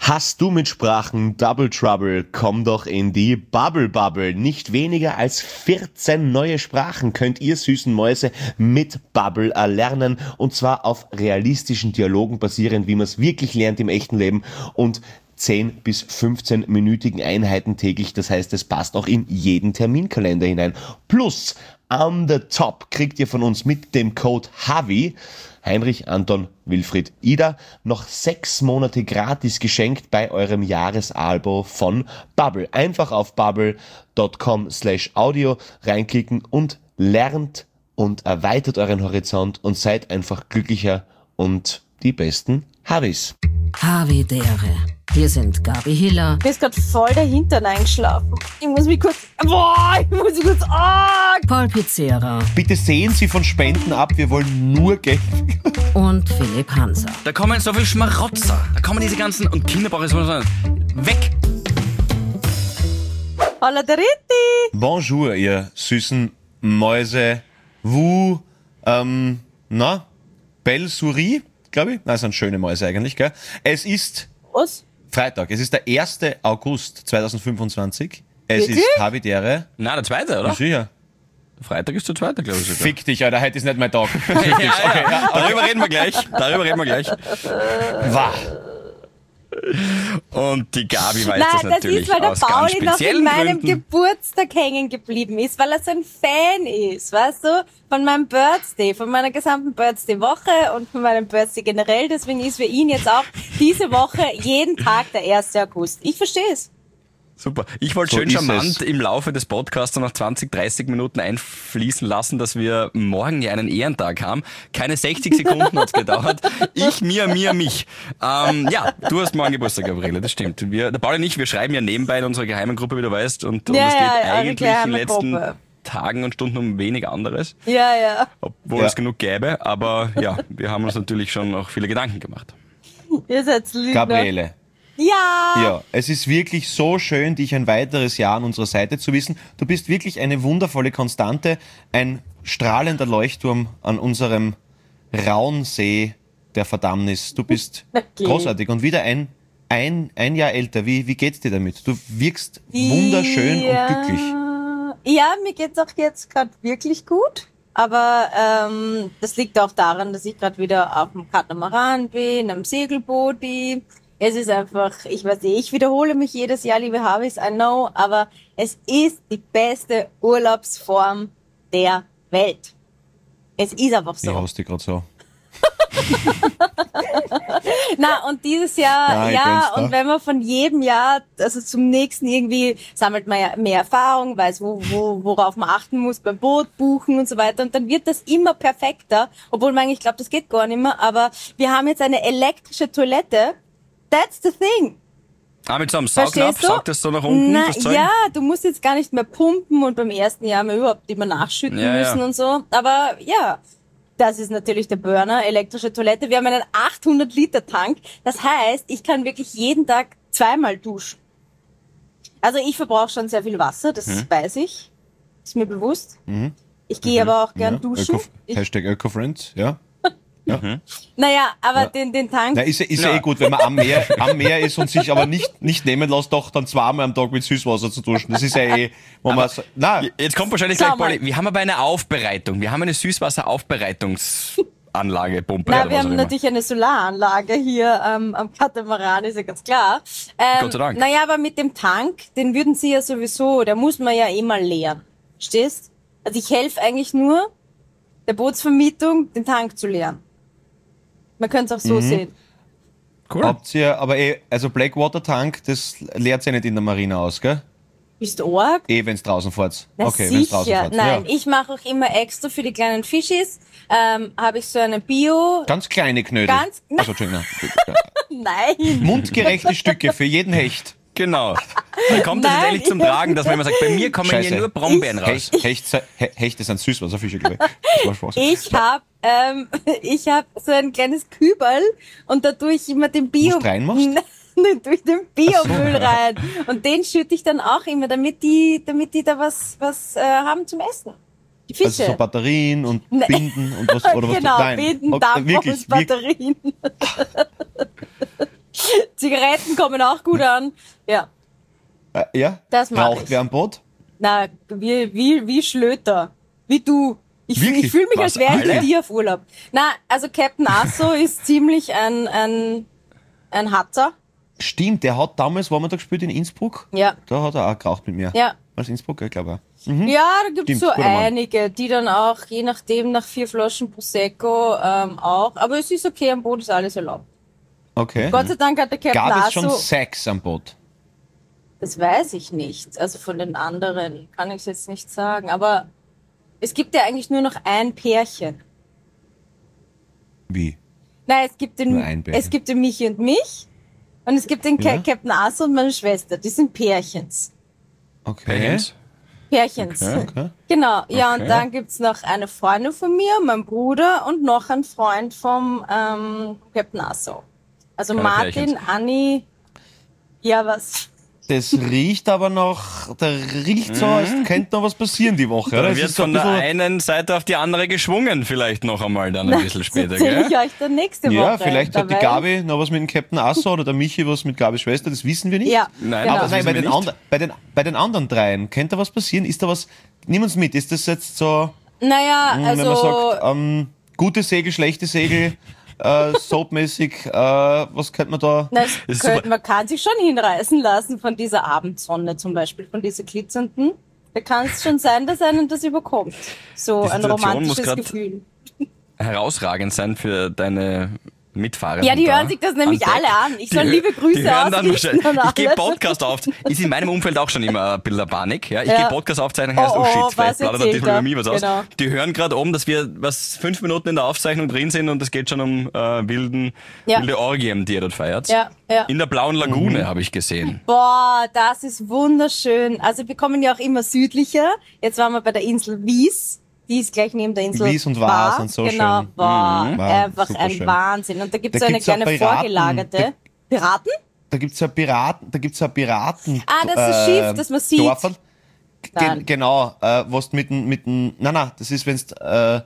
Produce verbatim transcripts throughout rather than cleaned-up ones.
Hast du mit Sprachen Double Trouble? Komm doch in die Bubble Bubble. Nicht weniger als vierzehn neue Sprachen könnt ihr süßen Mäuse mit Bubble erlernen. Und zwar auf realistischen Dialogen basierend, wie man es wirklich lernt im echten Leben. Und zehn bis fünfzehn-minütigen Einheiten täglich. Das heißt, es passt auch in jeden Terminkalender hinein. Plus, on the top kriegt ihr von uns mit dem Code HAVI, Heinrich, Anton, Wilfried, Ida, noch sechs Monate gratis geschenkt bei eurem Jahresalbo von Bubble. Einfach auf bubble.com slash audio reinklicken und lernt und erweitert euren Horizont und seid einfach glücklicher und die besten Havis. Havidere. Wir sind Gabi Hiller. Mir ist gerade voll der Hintern eingeschlafen. Ich muss mich kurz... Boah, ich muss mich kurz... Oh. Paul Pizzera. Bitte sehen Sie von Spenden ab, wir wollen nur Geld. Und Philipp Hanser. Da kommen so viel Schmarotzer. Da kommen diese ganzen... Und Kinderbrauche so weg. Hola der Ritti. Bonjour, ihr süßen Mäuse. Vous, ähm, na, Belle Souris, glaube ich. Na, das sind schöne Mäuse eigentlich, gell? Es ist... Was? Freitag. Es ist der erster August zweitausendfünfundzwanzig. Es Wirklich? ist Havidere. Na, der zweite, oder? Sicher. Der Freitag ist der zweite, glaube ich sogar. Fick dich, Alter, heute ist nicht mein Tag. Ja, ja, okay, ja. Darüber reden wir gleich. Darüber reden wir gleich. Wah. Und die Gabi weiß Nein, das das natürlich ist, weil der aus ganz Pauli noch in speziellen meinem Gründen. Geburtstag hängen geblieben ist, weil er so ein Fan ist, weißt du, von meinem Birthday, von meiner gesamten Birthday-Woche und von meinem Birthday generell. Deswegen ist für ihn jetzt auch diese Woche jeden Tag der erste August. Ich verstehe es. Super. Ich wollte So schön ist charmant es. im Laufe des Podcasts noch zwanzig, dreißig Minuten einfließen lassen, dass wir morgen ja einen Ehrentag haben. Keine sechzig Sekunden hat's gedauert. Ich, mir, mir, mich. Ähm, ja, du hast morgen Geburtstag, Gabriele, das stimmt. Wir, der Paul und ich, wir schreiben ja nebenbei in unserer geheimen Gruppe, wie du weißt, und, und Ja, es geht ja, eure eigentlich in geheime den letzten Gruppe. Tagen und Stunden um wenig anderes, Ja, ja. obwohl Ja. es genug gäbe. Aber ja, wir haben uns natürlich schon noch viele Gedanken gemacht. Ihr seid lieb. Gabriele. Ja. Ja, es ist wirklich so schön, dich ein weiteres Jahr an unserer Seite zu wissen. Du bist wirklich eine wundervolle Konstante, ein strahlender Leuchtturm an unserem rauen See der Verdammnis. Du bist Okay. großartig und wieder ein, ein, ein Jahr älter. Wie, wie geht's dir damit? Du wirkst wunderschön ja. und glücklich. Ja, mir geht's auch jetzt gerade wirklich gut. Aber ähm, das liegt auch daran, dass ich gerade wieder auf dem Katamaran bin, am Segelboot bin. Es ist einfach, ich weiß nicht, ich wiederhole mich jedes Jahr, liebe Havis, I know, aber es ist die beste Urlaubsform der Welt. Es ist einfach Ich so. hasse dich gerade so. Na, und dieses Jahr, Ja, ich ja, gönn's dir. und wenn man von jedem Jahr, also zum nächsten irgendwie, sammelt man ja mehr Erfahrung, weiß, wo, wo, worauf man achten muss beim Boot buchen und so weiter, und dann wird das immer perfekter, obwohl man eigentlich glaubt, das geht gar nicht mehr, aber wir haben jetzt eine elektrische Toilette. That's the thing. Ah, mit so einem Saugnapf, Verstehst du? saugt das so nach unten, Na, das Zeug? ja, du musst jetzt gar nicht mehr pumpen, und beim ersten Jahr haben wir überhaupt immer nachschütten Ja, ja. müssen und so. Aber ja, das ist natürlich der Burner, elektrische Toilette. Wir haben einen achthundert Liter Tank. Das heißt, ich kann wirklich jeden Tag zweimal duschen. Also ich verbrauche schon sehr viel Wasser, das Hm. weiß ich. Ist mir bewusst. Ich gehe aber auch gern Ja, duschen. Öko, Ich, Hashtag Öko-Friends, ja. naja, aber Ja. den, den Tank... Na, ist, ja- ist ja. Ja. eh gut, wenn man am Meer, am Meer ist und sich aber nicht, nicht nehmen lässt, doch dann zweimal am Tag mit Süßwasser zu duschen. Das ist ja eh, wo man, so- na, Jetzt kommt wahrscheinlich Schau gleich, mal. Pauli, wir haben aber eine Aufbereitung. Wir haben eine Süßwasseraufbereitungsanlage, Pumpe Na, oder wir was auch haben immer. natürlich eine Solaranlage hier ähm, am Katamaran, ist ja ganz klar. Ähm, Gott sei Dank. Naja, aber mit dem Tank, den würden sie ja sowieso, der muss man ja eh mal leeren. Verstehst? Also ich helfe eigentlich nur der Bootsvermietung, den Tank zu leeren. Man könnte es auch so sehen. Cool. habt ihr, aber eh, also Blackwater Tank, das leert ihr nicht in der Marina aus, gell? Bist du arg? Eh, wenn's draußen fährt. Na Okay, wenn's draußen sicher. fährt. Nein, Ja. ich mache auch immer extra für die kleinen Fischis, ähm, habe ich so eine Bio... Ganz kleine Knödel. Ganz- Also, Entschuldigung. Nein. Mundgerechte Stücke für jeden Hecht. Genau. Dann kommt das Nein, jetzt endlich zum ich- Tragen, dass man immer sagt, bei mir kommen Scheiße. hier nur Brombeeren raus. Hecht, Hecht, He- Hechte sind Süßwasserfische, glaube ich. Das war Spaß. Ich hab, ähm, ich hab so ein kleines Kübel, und da tue ich immer den Bio... Musst reinmachst? Nein, durch den Biomüll rein. Und den schütte ich dann auch immer, damit die, damit die da was, was äh, haben zum Essen. Die Fische. Also so Batterien und Nein. Binden und was, oder was genau, Nein. Binden, Okay, Dampf, wirklich, wirklich. Batterien. Zigaretten kommen auch gut an. Ja, Äh, ja? Das mach Raucht ich. wer am Boot? na, wie, wie, wie Schlöter. Wie du. Ich, fühl- Wirklich? ich fühle mich, als Was, wäre ich alle? mit dir auf Urlaub. Na, also Captain Asso ist ziemlich ein, ein, ein Hatzer. Stimmt, der hat damals, wo wir da gespielt in Innsbruck, Ja. da hat er auch geraucht mit mir. Ja. Was Innsbruck, ich glaube auch. Ja, da gibt's Stimmt, so guter Mann. einige, die dann auch, je nachdem, nach vier Flaschen Prosecco ähm, auch. Aber es ist okay, am Boot ist alles erlaubt. Okay. Gott sei Dank hat der Captain Gab es schon Asso, Sex am Boot? das weiß ich nicht. Also von den anderen kann ich jetzt nicht sagen. Aber es gibt ja eigentlich nur noch ein Pärchen. Wie? Nein, es gibt den, Nur ein Pärchen. es gibt den Michi und mich. Und es gibt den Ca- Ja. Captain Asso und meine Schwester. Die sind Pärchens. Okay. Pärchens? Pärchens. Okay. Okay. Genau, ja, Okay. und dann gibt's noch eine Freundin von mir, mein Bruder und noch ein Freund vom ähm, Captain Asso. Also Keine Martin, Pärchens. Anni, ja, was? Das riecht aber noch, der riecht so, als könnte noch was passieren die Woche. Oder? Da Es wird ist so von ein der bisschen- einen Seite auf die andere geschwungen, vielleicht noch einmal dann ein bisschen Das später, erzähle gell? ich euch dann nächste Woche. Ja, vielleicht hat die dabei. Gabi noch was mit dem Captain Asso oder der Michi was mit Gabis Schwester, das wissen wir nicht. Ja, Nein, genau. Aber das nein, wissen bei wir den, nicht. and, bei, den, bei den anderen dreien, könnte da was passieren? Ist da was, nimm uns mit, ist das jetzt so, Naja, mh, wenn man also, sagt, ähm, gute Segel, schlechte Segel, äh, soapmäßig, äh, was könnte man da? das ist könnte, super. man kann sich schon hinreißen lassen von dieser Abendsonne zum Beispiel, von dieser glitzernden. Da kann es schon sein, dass einen das überkommt. So Die ein Situation muss romantisches grad- Gefühl. Herausragend sein für deine Mitfahrenden. Ja, die da hören sich das nämlich an Deck. alle an. Ich Die soll hö- liebe Grüße die hören dann ausrichten wahrscheinlich- an Ich gebe alle. Podcast auf. Ist in meinem Umfeld auch schon immer ein bisschen eine Panik. Ja? Ich Ja. gebe Podcast aufzeichnen, heißt, Oh, oh, oh, shit, was vielleicht plaudert erzählt diesmal er? über mich was aus. Genau. Die hören gerade um, dass wir was fünf Minuten in der Aufzeichnung drin sind und es geht schon um äh, wilden, Ja. wilde Orgien, die ihr dort feiert. Ja, ja. In der Blauen Lagune habe ich gesehen. Boah, das ist wunderschön. Also wir kommen ja auch immer südlicher. Jetzt waren wir bei der Insel Wies. Die ist gleich neben der Insel Wies und Var Var. sind so genau, schön. War. Mhm. War Einfach super ein schön. Wahnsinn. Und da gibt's Da so eine gibt's ja kleine Piraten. vorgelagerte... Piraten? Da gibt's ja Piraten, da gibt's ja Piraten. Ah, das ist ein Schiff, das man sieht. Dorferl. Nein. Gen genau, äh, was du mit dem, mit dem, nein, nein, das ist, wenn du äh,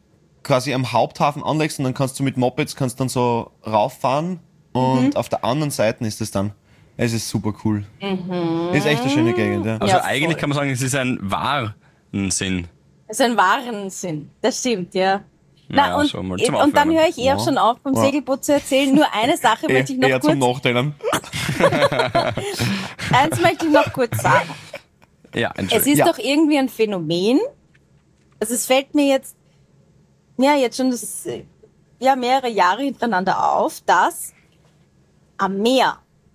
quasi am Haupthafen anlegst und dann kannst du mit Mopeds kannst dann so rauffahren und Mhm. auf der anderen Seite ist es dann. Es ist super cool. Mhm. Ist echt eine schöne Gegend, ja. Also Ja, eigentlich voll. kann man sagen, es ist ein Warnsinn. Das ist ein Warensinn. Das stimmt, ja. Naja, Na, und, so mal zum und dann Aufwärmen. höre ich eh auch Ja. schon auf, vom Ja. Segelboot zu erzählen. Nur eine Sache Eh, möchte ich noch eher kurz, zum Nachdenken. eins möchte ich noch kurz sagen. Ja, Es Entschuldigung. ist Ja. doch irgendwie ein Phänomen. Also es fällt mir jetzt, ja, jetzt schon das, äh, ja, mehrere Jahre hintereinander auf, dass am Meer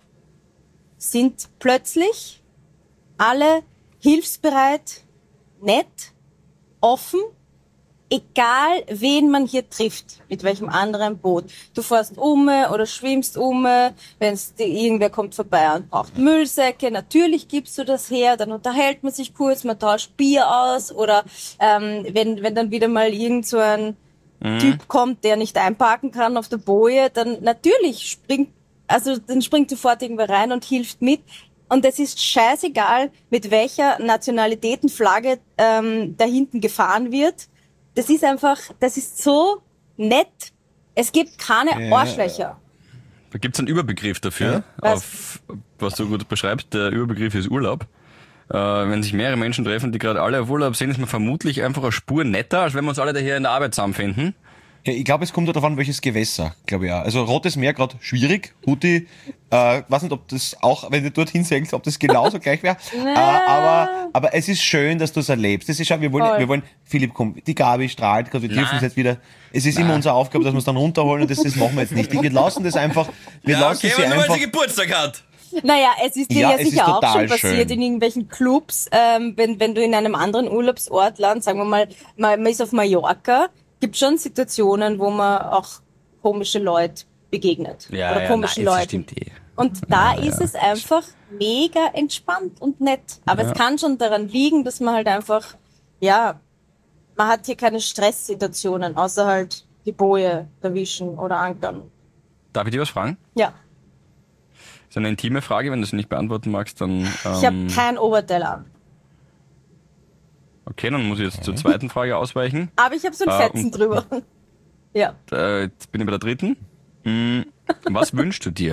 sind plötzlich alle hilfsbereit, nett, offen, egal wen man hier trifft, mit welchem anderen Boot. Du fährst um oder schwimmst um, wenn irgendwer kommt vorbei und braucht Müllsäcke, natürlich gibst du das her, dann unterhält man sich kurz, man tauscht Bier aus oder ähm, wenn, wenn dann wieder mal irgend so ein Typ kommt, der nicht einparken kann auf der Boje, dann natürlich springt, also dann springt sofort irgendwer rein und hilft mit. Und es ist scheißegal, mit welcher Nationalitätenflagge ähm, da hinten gefahren wird. Das ist einfach, das ist so nett. Es gibt keine Ja. Arschlöcher. Da gibt es einen Überbegriff dafür, Was? auf, was du gut beschreibst. Der Überbegriff ist Urlaub. Äh, wenn sich mehrere Menschen treffen, die gerade alle auf Urlaub sind, ist man vermutlich einfach eine Spur netter, als wenn wir uns alle da hier in der Arbeit zusammenfinden. Ja, ich glaube, es kommt darauf an, welches Gewässer, glaube ich auch. Also Rotes Meer gerade schwierig. Huti, äh, weiß nicht, ob das auch, wenn du dorthin segelst, ob das genauso gleich wäre. Äh, aber, aber es ist schön, dass du es erlebst. Das ist schon, wir wollen, Voll. wir wollen, Philipp, komm, die Gabi strahlt gerade, wir Nein. dürfen es jetzt wieder. Es ist immer unsere Aufgabe, dass wir es dann runterholen und das, das machen wir jetzt nicht. Wir lassen das einfach, wir lassen sie aber nur weil einfach. sie Geburtstag hat. Naja, es ist dir Ja, ja, es ist sicher auch total schon passiert schön. in irgendwelchen Clubs, ähm, wenn, wenn du in einem anderen Urlaubsort landest, sagen wir mal, man, man ist auf Mallorca, gibt schon Situationen, wo man auch komische Leute begegnet. oder komischen nein, das Leuten. stimmt eh. Und da ist es einfach mega entspannt und nett. Aber es kann schon daran liegen, dass man halt einfach, ja, man hat hier keine Stresssituationen, außer halt die Boje erwischen oder ankern. Darf ich dir was fragen? Ja, Das ist eine intime Frage, wenn du sie nicht beantworten magst, dann... Ähm, ich habe kein Oberteil an. okay, dann muss ich jetzt zur zweiten Frage ausweichen. Aber ich habe so ein Ah, Fetzen und- drüber. Ja. Äh, jetzt bin ich bei der dritten. Hm, was wünschst du dir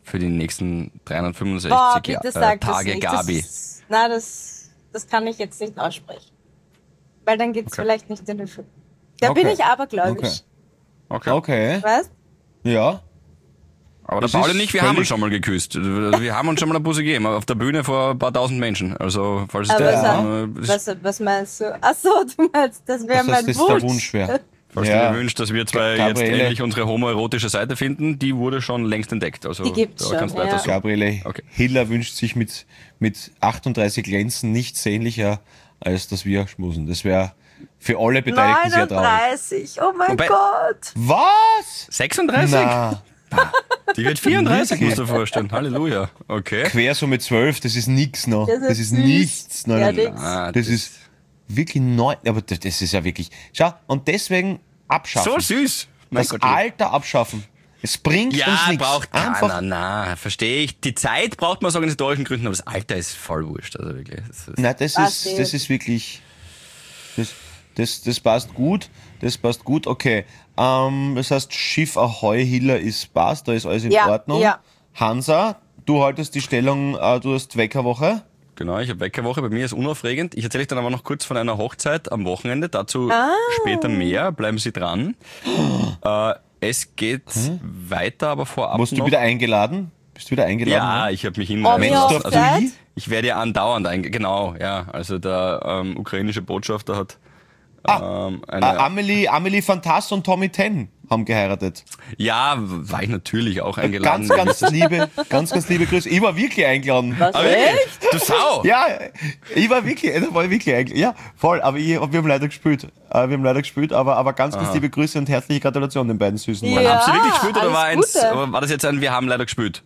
für die nächsten dreihundertfünfundsechzig Boah, bitte äh, sag das Tage nicht. Gabi. Das, na, das, das kann ich jetzt nicht aussprechen. Weil dann geht's Okay. vielleicht nicht in Erfüllung. Da Okay. bin ich abergläubisch. Okay. Okay. Okay. Weißt? Ja. Aber der Das Paul ist und ich, wir haben völlig- uns schon mal geküsst. Wir haben uns schon mal eine Busse gegeben, auf der Bühne vor ein paar tausend Menschen. Also, falls es Aber da, was, äh, was, was meinst du? Ach so, du meinst, das wäre Das mein heißt, das ist Wunsch. der Wunsch wäre. falls Ja. du dir wünschst, dass wir zwei Ga- jetzt Gabriele. endlich unsere homoerotische Seite finden, die wurde schon längst entdeckt. Also, Die gibt's da schon, kannst du ja. weiter so. Gabriele Okay. Hiller wünscht sich mit, mit achtunddreißig Lenzen nichts sehnlicher, als dass wir schmusen. Das wäre für alle Beteiligten sehr traurig. neununddreißig, oh mein Wobei- Gott. Was? sechsunddreißig? Na, Die wird vierunddreißig, Wirklich? musst du dir vorstellen. Halleluja. Okay. quer so mit zwölf, das ist nix noch. Das Das ist ist süß. nichts. Nein, Ja, nein, nein. nix. Ah, Das ist wirklich neu. Aber das, das ist ja wirklich. Schau, und deswegen abschaffen. so süß. Mein Das Gott. Alter abschaffen. Es bringt uns Ja, nichts. braucht Einfach. keiner. Na, verstehe ich. Die Zeit braucht man aus organisatorischen Gründen, aber das Alter ist voll wurscht. Also wirklich. Das ist Nein, das Passt ist, eh. das ist wirklich. Das, das, das passt gut. Das passt gut. Okay. Ähm, das heißt, Schiff Ahoi Hiller ist passt, da ist alles in Ja, Ordnung. ja. Hansa, du haltest die Stellung, äh, du hast Weckerwoche. Genau, ich habe Weckerwoche. Bei mir ist unaufregend. Ich erzähle euch dann aber noch kurz von einer Hochzeit am Wochenende. Dazu Ah. später mehr. Bleiben Sie dran. äh, es geht weiter, aber vorab Musst noch. du wieder eingeladen? Bist du wieder eingeladen? ja, ich habe mich Oh, hinweisen wie lassen. oft Also, Zeit? ich werde ja andauernd eingeladen. Genau, ja. Also der ähm, ukrainische Botschafter hat ähm, eine. Äh, Amelie, Amelie Fantas und Tommy Ten haben geheiratet. ja, war ich natürlich auch eingeladen. Ganz, ganz liebe, ganz, ganz liebe Grüße. Ich war wirklich eingeladen. Was, Aber echt? wirklich? Du Sau! Ja, ich war wirklich, ich war wirklich eingeladen. Ja, voll, aber ich, wir haben leider gespielt. Äh, Wir haben leider gespielt, aber, aber ganz, ganz liebe Grüße und herzliche Gratulation den beiden süßen Mann. Ja. Haben Sie wirklich gespielt oder alles war, eins, Gute. aber war das jetzt ein Wir haben leider gespielt?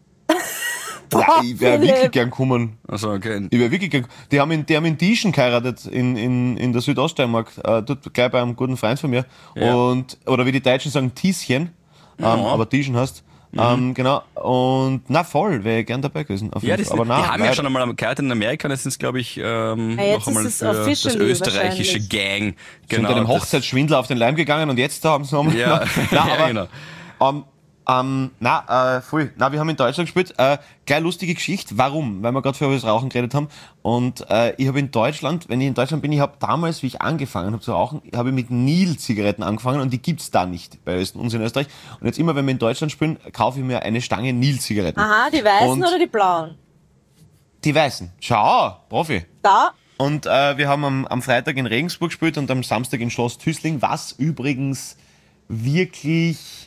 Ja, ich wäre Philipp. wirklich gern gekommen. Also, okay. Ich wäre wirklich gern. Die haben in, die haben in Dieschen geheiratet, in, in, in der Südoststeiermark, äh, dort gleich bei einem guten Freund von mir. Ja. Und, oder wie die Deutschen sagen, Tieschen, ähm, aber Dieschen heißt. Ähm, genau. Und, na voll, wäre ich gern dabei gewesen. Auf Ja, jeden das, Fall. aber die na, haben ja nein. schon einmal geheiratet in Amerika, und jetzt sind es, glaube ich, ähm, Ja, jetzt noch einmal ist es für das officially österreichische wahrscheinlich. Gang. Sind Genau, einem das- Hochzeitsschwindler auf den Leim gegangen und jetzt haben sie nochmal. Ja, na, ja, aber, genau. Ähm, ähm, na, äh, voll. Na, wir haben in Deutschland gespielt. Äh, gleich lustige Geschichte. Warum? Weil wir gerade vorher über das Rauchen geredet haben. Und äh, ich habe in Deutschland, wenn ich in Deutschland bin, ich habe damals, wie ich angefangen habe zu rauchen, habe ich mit Nil-Zigaretten angefangen und die gibt's da nicht bei uns in Österreich. Und jetzt immer, wenn wir in Deutschland spielen, kaufe ich mir eine Stange Nil-Zigaretten. Aha, die weißen Und- oder die blauen? Die weißen. Schau, Profi. Da? Und äh, wir haben am, am Freitag in Regensburg gespielt und am Samstag in Schloss Tüßling, was übrigens wirklich,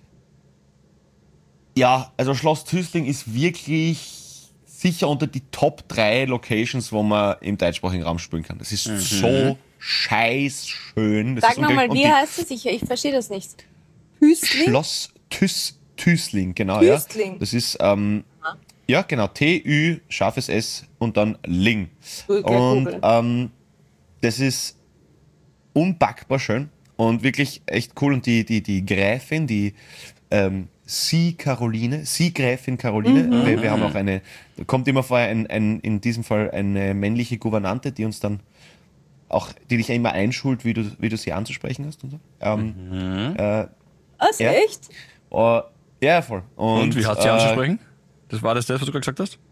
ja, also Schloss Tüßling ist wirklich sicher unter die Top drei Locations, wo man im deutschsprachigen Raum spielen kann. Das ist so scheiß schön. Das Sag ist nochmal, unglaublich. wie Und die heißt es? Ich, ich verstehe das nicht. Hüstling? Schloss Tüß, Tüßling, genau, ja. Tüßling. Das ist, ähm, ja, genau, T-Ü, scharfes S und dann Ling. Gut, gleich Und googeln. ähm, das ist unpackbar schön und wirklich echt cool. Und die, die, die Gräfin, die ähm, Sie Caroline, Sie Gräfin Caroline, Mhm. wir, wir haben auch eine, da kommt immer vorher ein, ein, in diesem Fall eine männliche Gouvernante, die uns dann auch, die dich immer einschult, wie du, wie du sie anzusprechen hast und so. Ähm, äh, Was, ja. echt? oh, ja, voll. Und, Und wie hat sie äh, anzusprechen? Das war das, das, was du gerade gesagt hast?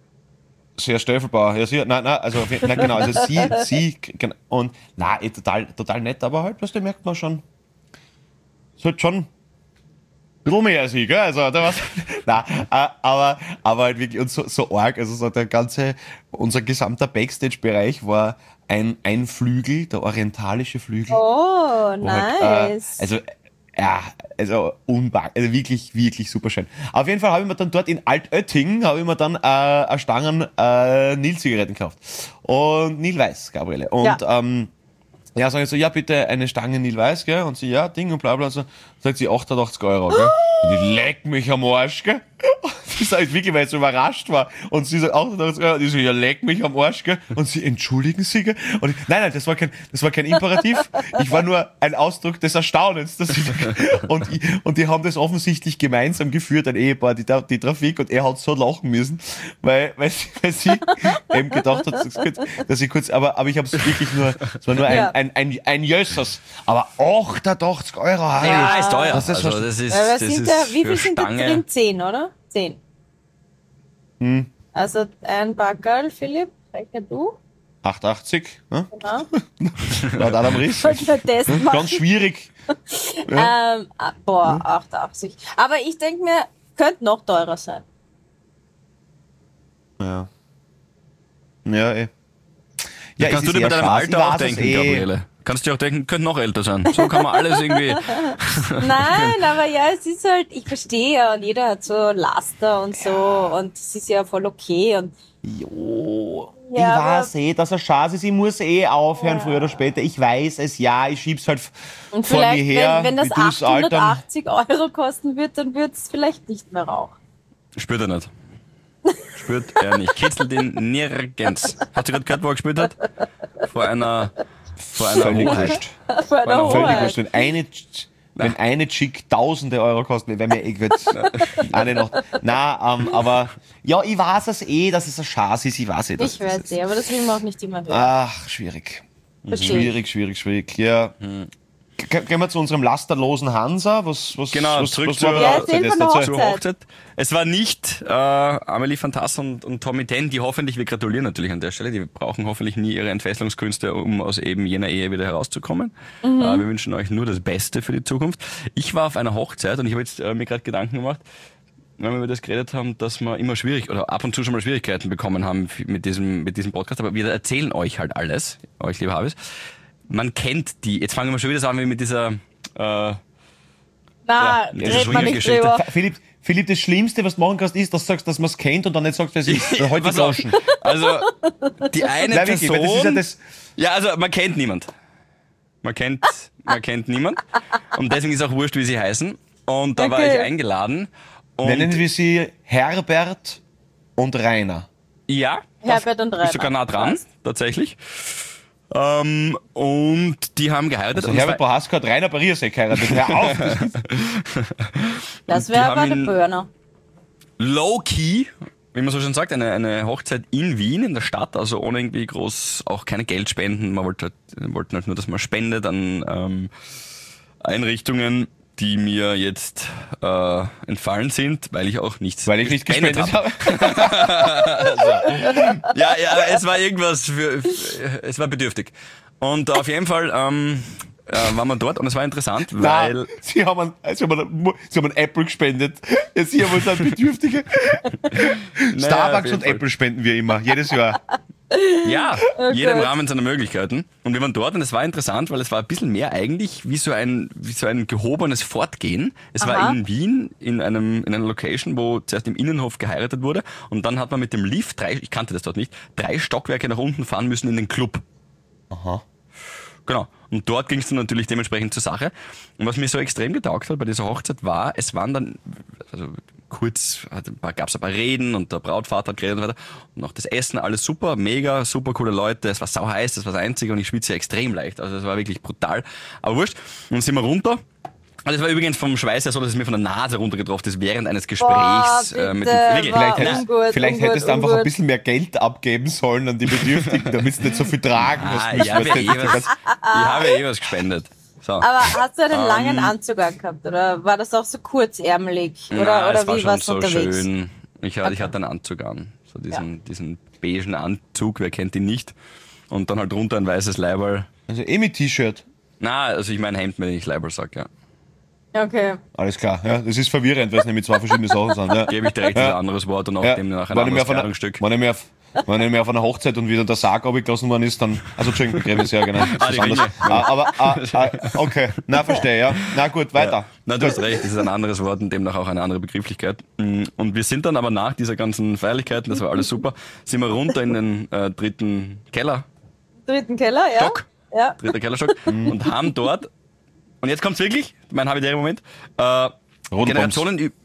Sehr Steffelbauer. Ja, sie, nein, nein, also, nein, genau, also sie, sie, genau, und, na, eh, total, total nett, aber halt, was, da merkt man schon, es ist halt schon ein bisschen mehr als ich, gell, also, da was, nein, äh, aber, aber halt wirklich, und so, so arg, also so der ganze, unser gesamter Backstage-Bereich war ein, ein Flügel, der orientalische Flügel. Oh, Wo halt, äh, nice. also, ja, also unback, also wirklich, wirklich super schön. Auf jeden Fall habe ich mir dann dort in Altötting, habe ich mir dann äh, eine Stangen äh, Nil-Zigaretten gekauft. Und Nil Weiß, Gabriele. Und Ja. ähm, ja, sage ich so, ja, bitte eine Stange Nil Weiß, gell? Und sie, ja, Ding und bla bla. So, sagt sie achtundachtzig Euro, gell? Und ich leck mich am Arsch, gell? Das sag ich wirklich, weil ich so überrascht war. Und sie sagt achtundachtzig Euro, und ich so, ja, leck mich am Arsch, gell? Und sie, entschuldigen Sie, gell? Und ich, nein, nein, das war kein, das war kein Imperativ. Ich war nur ein Ausdruck des Erstaunens. Dass ich, und, ich, und die haben das offensichtlich gemeinsam geführt, ein Ehepaar, die, die Trafik, und er hat so lachen müssen, weil, weil, sie, weil sie eben gedacht hat, dass ich kurz, aber, aber ich habe es wirklich nur, es war nur ein, Ja. ein, ein, ein Jössers. Aber achtundachtzig Euro, Ja, heilig. ist teuer. Das ist also, was- das ist, Aber was das sind ist da, wie viel für sind da Stange. drin? Zehn, oder? zehn. Hm. Also ein Backerl, Philipp, rechne du. achtundachtzig, ne? Genau. Laut Adam Riss. Sollten wir Test machen. Ganz schwierig. Ja. Ähm, ah, boah, achtundachtzig. Aber ich denke mir, könnte noch teurer sein. Ja. Ja, eh. Ja, Kannst es du dir ist bei eher deinem Spaß. Alter Ich auch weiß es denken, eh. Gabriele? Kannst du dir auch denken, könnte noch älter sein. So kann man alles irgendwie... Nein, aber ja, es ist halt, ich verstehe ja, und jeder hat so Laster und so, und es ist ja voll okay, und Jo, Ja, ich aber- weiß eh, dass er schade ist. Ich muss eh aufhören, früher oder später. Ich weiß es, ja, ich schieb's halt und vor mir vielleicht, her. wenn, wenn das wie du's altern. achthundertachtzig Euro kosten wird, dann wird es vielleicht nicht mehr rauchen. Spürt er nicht. Spürt er nicht. Kitzelt ihn nirgends. Hast du gerade gehört, wo er gespielt hat? Vor einer, vor einer Völlig Hoheit. wurscht. Vor einer Völlig Völlig Hoheit. wurscht. Wenn eine, wenn eine Chick tausende Euro kostet, wäre mir eh gut. Eine noch. Nein, ähm, aber ja, ich weiß es eh, dass es ein Schatz ist. Ich weiß eh, dass Ich weiß eh, aber das will man auch nicht immer hören. Ach, schwierig. Verstehe ich. Schwierig, schwierig, schwierig. Ja. Ge- Gehen wir zu unserem lasterlosen Hansa. Was, was, Genau, was, zurück was zur, war Ja, da? erzähl Jetzt von der erzähl. zur Hochzeit. Hochzeit. Es war nicht äh, Amelie Fantas und, und Tommy Ten, die hoffentlich, wir gratulieren natürlich an der Stelle, die brauchen hoffentlich nie ihre Entfesselungskünste, um aus eben jener Ehe wieder herauszukommen. Äh, wir wünschen euch nur das Beste für die Zukunft. Ich war auf einer Hochzeit und ich habe jetzt äh, mir gerade Gedanken gemacht, wenn wir über das geredet haben, dass wir immer schwierig oder ab und zu schon mal Schwierigkeiten bekommen haben mit diesem, mit diesem Podcast, aber wir erzählen euch halt alles, euch lieber Habis. Man kennt die, jetzt fangen wir schon wieder so an wie mit dieser... Äh, Na, Ja, das ist red schon mal eine nicht Geschichte. drüber. Philipp, Philipp, das Schlimmste, was du machen kannst, ist, dass du sagst, dass man es kennt und dann nicht sagst, wer es ist. Dann halt die Pass auf. Flaschen. Also, die eine Nein, wirklich, weil das ist ja Person... das. Ja, also man kennt niemand. Man kennt, man kennt niemand. Und deswegen ist auch wurscht, wie sie heißen. Und da war Okay. ich eingeladen. Und Nennen wir sie Herbert und Rainer. ja, Herbert und ist sogar Rainer. nah dran, Passt. tatsächlich. Ähm, und die haben geheiratet. Also und es Herbert war- Bohaska hat Rainer Bariersek geheiratet. Hör auf! Das ist Das die wäre haben aber der ihn- Burner. Low-key, wie man so schon sagt, eine, eine Hochzeit in Wien, in der Stadt, also ohne irgendwie groß, auch keine Geldspenden. Man wollte halt, wollten halt nur, dass man spendet an ähm, Einrichtungen, die mir jetzt äh, entfallen sind, weil ich auch nichts weil ich nicht gespendet habe. Ja, ja, aber es war irgendwas für, für es war bedürftig. Und auf jeden Fall ähm, äh, waren wir dort und es war interessant, weil Nein, sie haben, einen, sie, haben einen, sie haben einen Apple gespendet. Ja, sie haben uns einen Bedürftige. Naja, Starbucks auf jeden und Fall. Apple spenden wir immer, jedes Jahr. Ja, jeder im Gott. Rahmen seiner Möglichkeiten. Und wir waren dort und es war interessant, weil es war ein bisschen mehr eigentlich wie so ein, wie so ein gehobenes Fortgehen. Es Aha. war in Wien in einem, in einer Location, wo zuerst im Innenhof geheiratet wurde und dann hat man mit dem Lift drei, ich kannte das dort nicht, drei Stockwerke nach unten fahren müssen in den Club. Aha. Genau. Und dort ging es dann natürlich dementsprechend zur Sache. Und was mir so extrem getaugt hat bei dieser Hochzeit war, es waren dann, also kurz gab es ein paar Reden und der Brautvater hat geredet und so weiter. Und auch das Essen, alles super, mega, super coole Leute. Es war sau heiß, das war das Einzige und ich schwitze ja extrem leicht. Also es war wirklich brutal. Aber wurscht. Und dann sind wir runter. Also es war übrigens vom Schweiß her so, dass es mir von der Nase runtergetroffen ist während eines Gesprächs. Boah, äh, mit bitte, dem, wirklich, war Vielleicht, hättest, ungut, vielleicht ungut, hättest du einfach ein ungut. bisschen mehr Geld abgeben sollen an die Bedürftigen, damit sie nicht so viel tragen ah, mussten. ich habe ja, eh was- ich habe ja eh was gespendet. So. Aber hast du einen Ähm, langen Anzug angehabt oder war das auch so kurzärmelig? Oder, Na, oder es war wie schon warst du so unterwegs? schön. Ich, hatte- ich Okay. hatte einen Anzug an. So diesen, diesen beigen Anzug, wer kennt ihn nicht. Und dann halt drunter ein weißes Leiberl. Also eh mit T-Shirt. Na, also ich meine Hemd, wenn ich Leiberl sag, ja. Okay. Alles klar, ja. Das ist verwirrend, weil es nämlich zwei verschiedene Sachen sind. Ja. Gebe ich direkt Ja. ein anderes Wort und auch Ja. dem nach ein Wenn ich mir anderes auf einer, Kleidungsstück. wenn ich mir auf, wenn ich mir auf einer Hochzeit und wieder der Sarg abgelassen worden ist, dann, also Entschuldigung, Begräbnis, ja genau. Ah, die Das ist anders. Ringe. Ah, aber, ah, ah, okay, na verstehe, ja. Na gut, weiter. Na, du hast recht, das ist ein anderes Wort und demnach auch eine andere Begrifflichkeit. Und wir sind dann aber nach dieser ganzen Feierlichkeiten, das war alles super, sind wir runter in den äh, dritten Keller, Dritten Keller, ja? Stock. Ja. dritter Kellerstock, und haben dort, und jetzt kommt's wirklich, mein habitärer Moment, äh, Rundbums. Generationen, ü-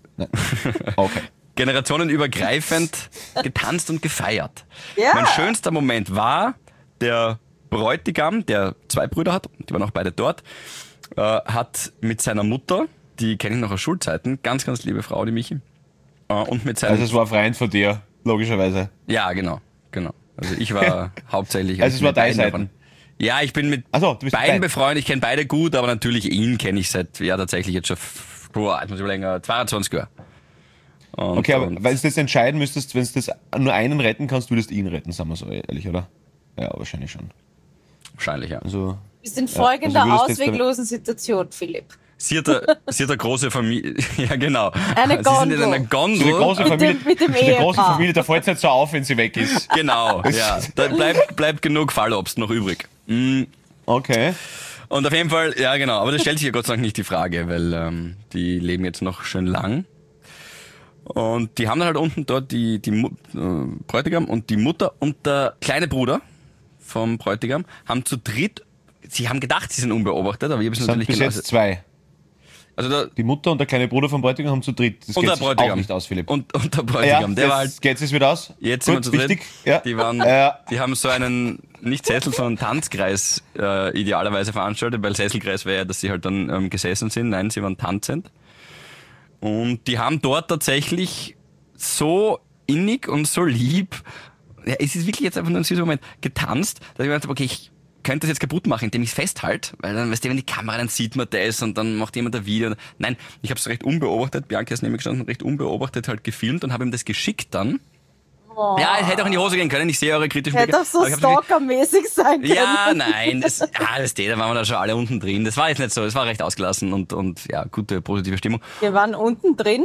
Okay. generationenübergreifend getanzt und gefeiert. Ja. Mein schönster Moment war, der Bräutigam, der zwei Brüder hat, die waren auch beide dort, äh, hat mit seiner Mutter, die kenne ich noch aus Schulzeiten, ganz, ganz liebe Frau, die Michi, äh, und mit seinem... Also es war ein Freund von dir, logischerweise. ja, genau, genau. Also ich war hauptsächlich... Also es mit war deine beiden Seiten. davon- Ja, ich bin mit Ach so, du bist beiden beid- befreundet, ich kenne beide gut, aber natürlich ihn kenne ich seit, ja tatsächlich jetzt schon, boah, jetzt muss ich überlegen, zweiundzwanzig Jahre. Und, Okay, aber und weil du das entscheiden müsstest, wenn du das nur einen retten kannst, würdest du ihn retten, sagen wir so ehrlich, oder? Ja, wahrscheinlich schon. wahrscheinlich, ja. Also, Wir sind in folgender also würdest du jetzt ausweglosen Situation, Philipp. Sie hat, eine, sie hat eine große Familie. Ja, genau. Eine Sie sind Gondel. in einer so Gondel. eine große Mit Familie, dem- mit dem so eine große Ehepaar. Familie, da fällt es nicht so auf, wenn sie weg ist. Genau, ja. Da bleibt, bleibt genug Fallobst noch übrig. Mm. Okay. Und auf jeden Fall, ja genau, aber das stellt sich ja Gott sei Dank nicht die Frage, weil ähm, die leben jetzt noch schön lang. Und die haben dann halt unten dort die, die Mu- äh, Bräutigam und die Mutter und der kleine Bruder vom Bräutigam haben zu dritt, sie haben gedacht, sie sind unbeobachtet, aber ich habe es Es sind natürlich bis genau. jetzt zwei. Also der, Die Mutter und der kleine Bruder von Bräutigam haben zu dritt. Das und geht der sich Bräutigam. auch nicht aus, Philipp. Und, und der Bräutigam, der jetzt war halt. geht es wieder aus. Jetzt sind wir Gut, zu dritt. wichtig. Ja. Die waren, Ja. die haben so einen, nicht Sessel, sondern Tanzkreis äh, idealerweise veranstaltet, weil Sesselkreis wäre ja, dass sie halt dann ähm, gesessen sind. Nein, sie waren tanzend. Und die haben dort tatsächlich so innig und so lieb, ja, es ist wirklich jetzt einfach nur ein süßer Moment, getanzt, dass ich mir gedacht habe, okay, ich könnte das jetzt kaputt machen, indem ich es festhalte, weil dann, weißt du, wenn die Kamera, dann sieht man das und dann macht jemand ein Video. Nein, ich habe es recht unbeobachtet, Bianca ist neben mir gestanden, recht unbeobachtet halt gefilmt und habe ihm das geschickt dann. Oh. Ja, es hätte auch in die Hose gehen können, ich sehe eure kritischen Hätte Blicke, auch so aber ich hab's wirklich- stalkermäßig sein können. ja, nein, das, ja, das, da waren wir da schon alle unten drin. Das war jetzt nicht so, es war recht ausgelassen und, und ja, gute, positive Stimmung. Wir waren unten drin.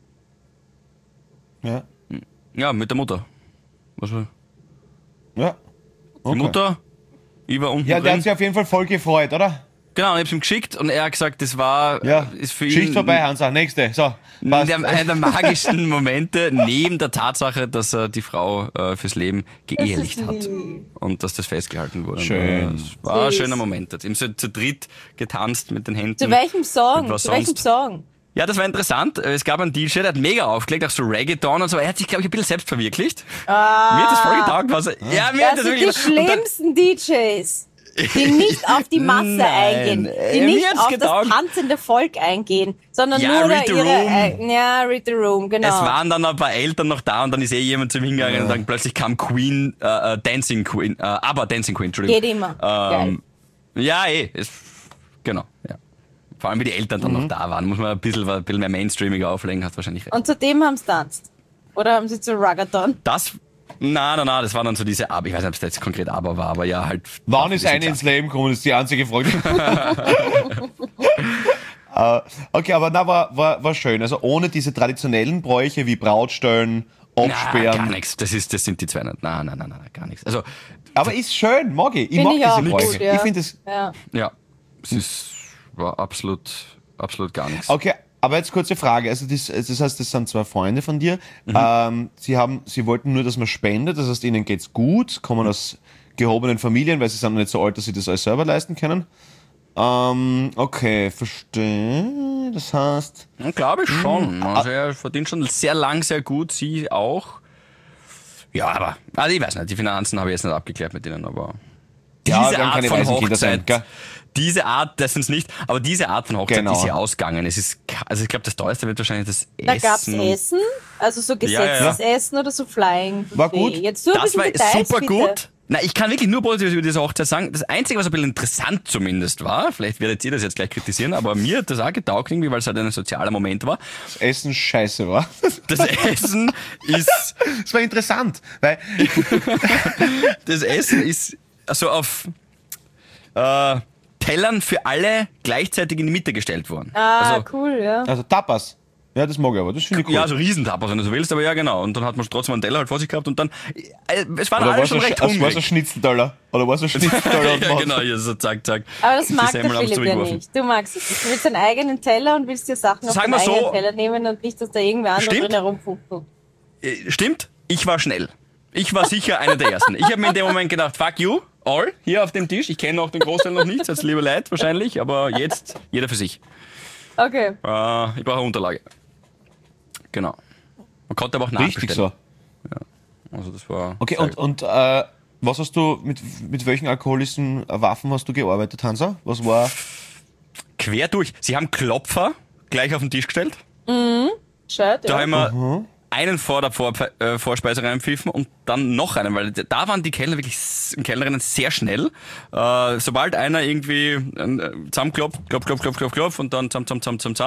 Ja. Ja, mit der Mutter. Was war? Ja. Die Okay. Mutter, ich war unten Ja, der drin. hat sich auf jeden Fall voll gefreut, oder? Genau, und ich hab's ihm geschickt und er hat gesagt, das war, Ja. ist für ihn Schicht vorbei, Hansa. Nächste. So. Passt. der, einer der magischen Momente, neben der Tatsache, dass er die Frau äh, fürs Leben geehelicht hat. lieb. Und dass das festgehalten wurde. Schön. Das war ein Süß. schöner Moment. Jetzt eben so zu dritt getanzt mit den Händen. Zu welchem Song? Und was Zu welchem sonst? Song? Ja, das war interessant. Es gab einen D J, der hat mega aufgelegt, auch so Reggaeton und so. Er hat sich, glaube ich, ein bisschen selbst verwirklicht. Ah, Mir hat das voll getaugt. Was, ja, mir hat das das sind die wirklich und dann- schlimmsten D Js, die nicht auf die Masse Nein, eingehen, die äh, mir nicht hat's auf getaugt. das tanzende Volk eingehen, sondern Ja, nur read the ihre, room. äh, ja, read the room, genau. Es waren dann ein paar Eltern noch da und dann ist eh jemand zum Hingegangen und dann plötzlich kam Queen, äh, äh, Dancing Queen, äh, aber Dancing Queen, Entschuldigung. Geht immer. Ähm, ja, eh, es, genau, ja. Vor allem, wie die Eltern dann noch da waren, muss man ein bisschen, ein bisschen mehr Mainstreamiger auflegen, hat wahrscheinlich recht. Und zudem haben sie tanzt. Oder haben sie zu Ruggathon? Das, na, na, na, das war dann so diese Aber, ich weiß nicht, ob es da jetzt konkret Aber war, aber ja, halt. Wann ist diese eine ins Leben gekommen? Das ist die einzige Frage. Äh, okay, aber na, war, war, war schön. Also ohne diese traditionellen Bräuche wie Brautstellen, Na, Absperren. gar nichts. Das ist, das sind die zwei nicht. Nein, nein, nein, nein, gar nichts. Also, Aber ist schön, mag ich. Ich Find mag ich diese auch Bräuche. gut, ja. Ich finde es. Ja. ja, es ist, war absolut, absolut gar nichts. Okay, aber jetzt kurze Frage. Also das, das heißt, das sind zwei Freunde von dir. Ähm, sie haben, sie wollten nur, dass man spendet. Das heißt, ihnen geht's gut, kommen aus gehobenen Familien, weil sie sind noch nicht so alt, dass sie das alles selber leisten können. Ähm, okay, verstehe. Das heißt, Glaube ich schon. Also er verdient schon sehr lang, sehr gut, sie auch. Ja, aber, also ich weiß nicht, die Finanzen habe ich jetzt nicht abgeklärt mit denen, aber Ja, diese wir haben Art keine von Waisenkinder sein, Hochzeit, gell? diese Art, das sind's nicht, aber diese Art von Hochzeit Genau. ist ja ausgegangen. Es ist, ka- also ich glaube, das teuerste wird wahrscheinlich das Essen. Da gab's und- Essen, also so Ja, ja, gesetztes Essen oder so Flying. War Buffet. gut. Jetzt nur ein Das bisschen war Details, super bitte. gut. Na, ich kann wirklich nur Positives über diese Hochzeit sagen. Das Einzige, was ein bisschen interessant zumindest war, vielleicht werdet ihr das jetzt gleich kritisieren, aber mir hat das auch getaugt irgendwie, weil es halt ein sozialer Moment war. das Essen scheiße war. Das Essen ist, Das war interessant, weil das Essen ist so auf äh, Tellern für alle gleichzeitig in die Mitte gestellt worden. Ah, also, cool, ja. also Tapas. Ja, das mag ich aber. Das finde ich cool. ja, so Riesentapas, wenn du so willst, aber ja, genau. Und dann hat man trotzdem einen Teller halt vor sich gehabt und dann, äh, es waren Oder alle war schon so, recht es war so hungrig. Schnitzelteller. Oder war so Schnitzelteller. und Ja, man- genau, hier so zack, zack. Aber das Die mag der Semmeln haben's Philipp ja zurückgeworfen. nicht. Du magst es nicht. Du willst deinen eigenen Teller und willst dir Sachen auf Sag deinen mal so. eigenen Teller nehmen und nicht, dass da irgendwer anderes Stimmt. drin herumfuchtelt. Äh, Stimmt, ich war schnell. Ich war sicher einer der Ersten. Ich habe mir in dem Moment gedacht, fuck you, all, hier auf dem Tisch. Ich kenne auch den Großteil noch nicht, das liebe Leid wahrscheinlich, aber jetzt jeder für sich. Okay. Äh, ich brauche eine Unterlage. Genau. Man konnte aber auch Richtig nachbestellen. so. Also das war Okay, sehr und, und äh, was hast du, mit, mit welchen alkoholischen Waffen hast du gearbeitet, Hansa? Was war? quer durch. Sie haben Klopfer gleich auf den Tisch gestellt. Schade, Da ja. haben wir einen vor der vor äh, Vorspeise reinpfiffen und dann noch einen, weil da waren die Kellner wirklich s- Kellnerinnen sehr schnell. Äh, sobald einer irgendwie äh, zusammenklopft, klopf, klopf, klopf, klopf, klopf und dann zusammen, zusammen, zusammen, zusammen, ist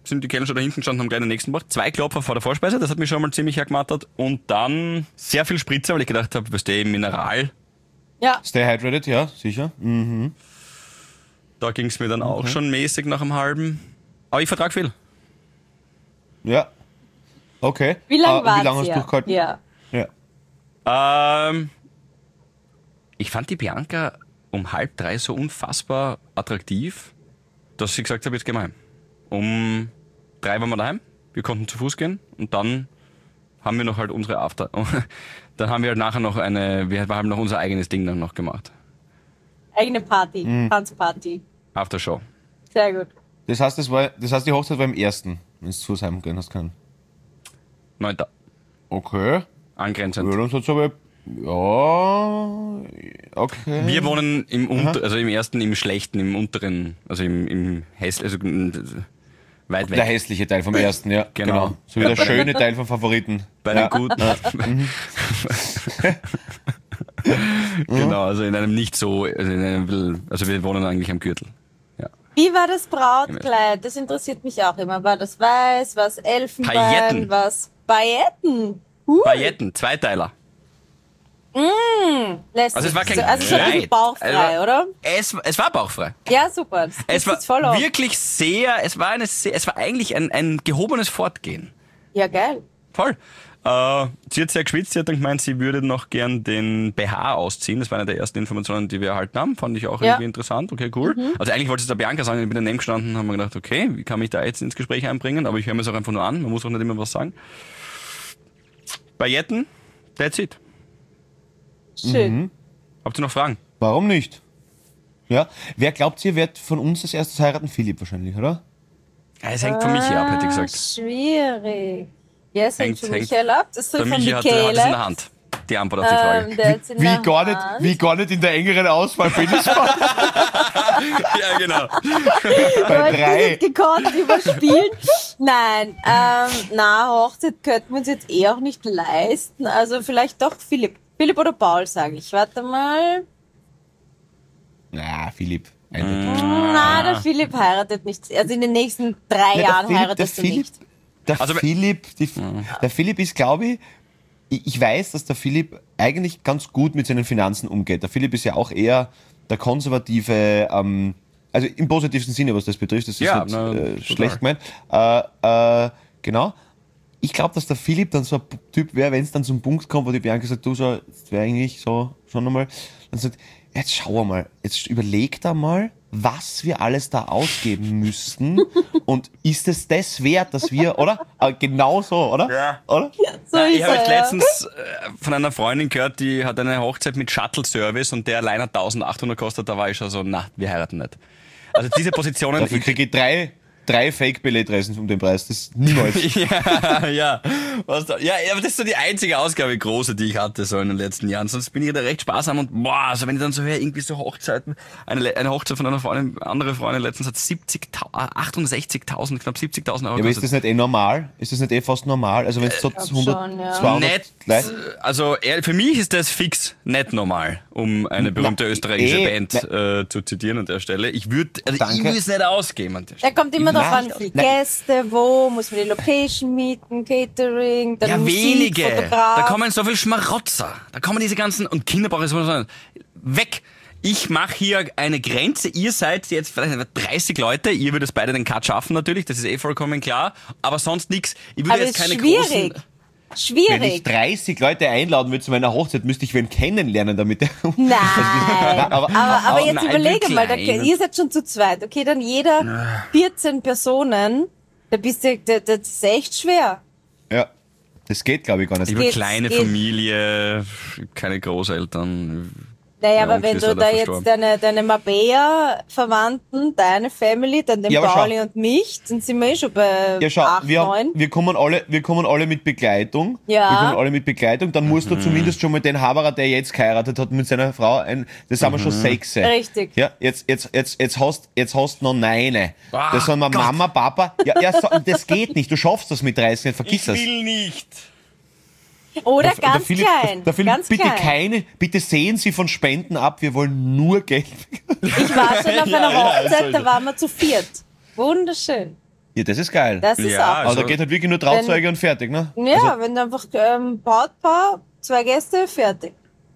sind die Kellner schon da hinten gestanden, haben gleich den nächsten gemacht. Zwei Klopfer vor der Vorspeise, das hat mich schon mal ziemlich hergemattert. Und dann sehr viel Spritzer, weil ich gedacht habe, was der Mineral. Ja. Stay hydrated, ja, sicher. Mhm. Da ging es mir dann auch schon mäßig nach einem halben. Aber ich vertrag viel. Ja. Okay. Wie lange Ah, war's Wie lange hast ja? du durchgehalten? Ja. Ja. Ähm, ich fand die Bianca um halb drei so unfassbar attraktiv, dass ich gesagt habe, jetzt gehen wir heim. Um drei waren wir daheim, wir konnten zu Fuß gehen und dann haben wir noch halt unsere After. Dann haben wir halt nachher noch eine, wir haben noch unser eigenes Ding dann noch gemacht. Eigene Party, Mhm. Tanzparty. Aftershow. Sehr gut. Das heißt, das war, das heißt, die Hochzeit war im ersten, wenn du zu Hause heimgehen hast können. Neunter. Okay. Angrenzend. Ja, dann hat's aber. Ja. Okay. Wir wohnen im unter, also im ersten, im schlechten, im unteren, also im, im hässlichen, also äh, weit Der weg. hässliche Teil vom ersten, ja. Genau. Genau. So wie der schöne Teil vom Favoriten. Bei ja. den guten. Genau, also in einem nicht so, also, in einem, also wir wohnen eigentlich am Gürtel. Ja. Wie war das Brautkleid? Das interessiert mich auch immer. War das weiß, war es Elfenbein, Pailletten. war es Pailletten? Uh, Pailletten, Zweiteiler. lässig. Also es war kein so, also so ein bisschen Kleid. bauchfrei, Also, oder? Es, es war bauchfrei. Ja, super. Das Es gibt's war jetzt voll auf. wirklich sehr, es war eine sehr, es war eigentlich ein, ein gehobenes Fortgehen. Ja, geil. Voll. Äh, sie hat sehr geschwitzt, sie hat dann gemeint, sie würde noch gern den B H ausziehen. Das war eine der ersten Informationen, die wir erhalten haben. Fand ich auch Ja. irgendwie interessant. Okay, cool. Also eigentlich wollte es der Bianca sagen, ich bin daneben gestanden, haben wir gedacht, okay, wie kann ich da jetzt ins Gespräch einbringen? Aber ich höre mir es auch einfach nur an, man muss auch nicht immer was sagen. Pailletten, that's it. Schön. Habt ihr noch Fragen? Warum nicht? Ja. Wer glaubt ihr, wird von uns als erstes heiraten? Philipp wahrscheinlich, oder? Ja, es hängt von Michi ab, hätte ich Ah, gesagt. schwierig. Ja, es hängt Hängt- für hängt. Michael ab. Das soll Der von Michi hat, hat es in Michele. der Hand. Die Antwort auf die Frage. Ähm, der hat's in Wie der gar, nicht, Hand. wie gar nicht in der engeren Auswahl bin ich bei Ja, genau. Du hast drei. nicht gekonnt überspielen. Nein, ähm, na, Hochzeit könnten wir uns jetzt eh auch nicht leisten. Also vielleicht doch Philipp. Philipp oder Paul, sage ich. Warte mal. Na, Philipp. Eindeutig. Na, der Philipp heiratet nicht. Also in den nächsten drei Ja, Jahren der Philipp, der heiratest du Philipp, nicht. der Also, Philipp, die, der Philipp ist, glaube ich, ich ich weiß, dass der Philipp eigentlich ganz gut mit seinen Finanzen umgeht. Der Philipp ist ja auch eher der konservative, ähm, also im positivsten Sinne, was das betrifft, das ist Ja, nicht na, äh, total. schlecht gemeint. Äh, äh, genau. Ich glaube, dass der Philipp dann so ein Typ wäre, wenn es dann zum Punkt kommt, wo die Bianca sagt, du so, das wäre eigentlich so, schon einmal, dann sagt, jetzt schau mal, jetzt überleg da mal, was wir alles da ausgeben müssten und ist es das wert, dass wir, oder? Aber genau so, oder? Ja. Oder? So Nein, ist ich habe er, jetzt ja. letztens äh, von einer Freundin gehört, die hat eine Hochzeit mit Shuttle-Service und der allein hat eintausendachthundert gekostet, da war ich schon so, na, wir heiraten nicht. Also diese Positionen... Dafür kriege ich drei, drei Fake-Billetreisen um den Preis. Das ist niemals. ja, ja. Was da, ja, aber das ist so die einzige Ausgabe große, die ich hatte so in den letzten Jahren. Sonst bin ich da recht sparsam und boah, also wenn ich dann so höre, irgendwie so Hochzeiten, eine, Le- eine Hochzeit von einer Freundin, andere Freundin letztens hat siebzigtausend, achtundsechzigtausend, knapp siebzigtausend Euro Ja, aber ist das gekostet. nicht eh normal? Ist das nicht eh fast normal? Also wenn es so glaub hundert, schon, ja. zweihundert Nicht, Leute- also ehr- für mich ist das fix nicht normal, um eine berühmte Na, österreichische eh, Band äh, zu zitieren an der Stelle. Ich würde, also ich Danke. würde es nicht ausgeben an der Da Stelle. kommt immer drauf an, Nein, wie viele nein. Gäste, wo, muss man die Location mieten, Catering, dann Ja, Musik, wenige. Fotograf. Da kommen so viel Schmarotzer. Da kommen diese ganzen, und Kinderbrauch ist so, weg. Ich mache hier eine Grenze. Ihr seid jetzt vielleicht dreißig Leute. Ihr würdet beide den Cut schaffen natürlich. Das ist eh vollkommen klar. Aber sonst nichts. Ich würde Aber jetzt ist keine schwierig. großen... Wenn ich Schwierig. dreißig Leute einladen will zu meiner Hochzeit, müsste ich wen kennenlernen, damit der. Nein. aber, Aber, aber jetzt nein, überlege wie mal, da, klein. ihr seid schon zu zweit. Okay, dann jeder vierzehn Personen, da bist du, da, das ist echt schwer. ja, das geht, glaube ich, gar nicht. Ich habe Geht's, kleine geht's. Familie, keine Großeltern. Naja, Ja, aber Onkel wenn ist du leider da verstorben. jetzt deine, deine Mabea-Verwandten, deine Family, dann den Ja, aber schau. Pauli und mich, dann sind wir eh schon bei Ja, schau, acht, wir, neun. haben, wir, kommen alle, wir kommen alle mit Begleitung. Ja. Wir kommen alle mit Begleitung. Dann musst Mhm. du zumindest schon mal den Haberer, der jetzt geheiratet hat, mit seiner Frau, ein, das sind wir Mhm. schon sechs. Richtig. Ja, jetzt, jetzt, jetzt, jetzt hast, jetzt hast noch neune. Ah, das sind wir Gott. Mama, Papa. Ja, ja, so, das geht nicht. Du schaffst das mit dreißig nicht, vergiss das. nicht. Oder Der ganz Philipp, klein. Der Philipp, ganz bitte klein. keine, bitte sehen Sie von Spenden ab, wir wollen nur Geld. Ich war schon auf Ja, einer ja, Hochzeit, also- da waren wir zu viert. Wunderschön. Ja, das ist geil. Das ist Ja, auch. Aber also- da geht halt wirklich nur Trauzeuge und fertig, ne? Ja, wenn du einfach ähm, Brautpaar, zwei Gäste, fertig.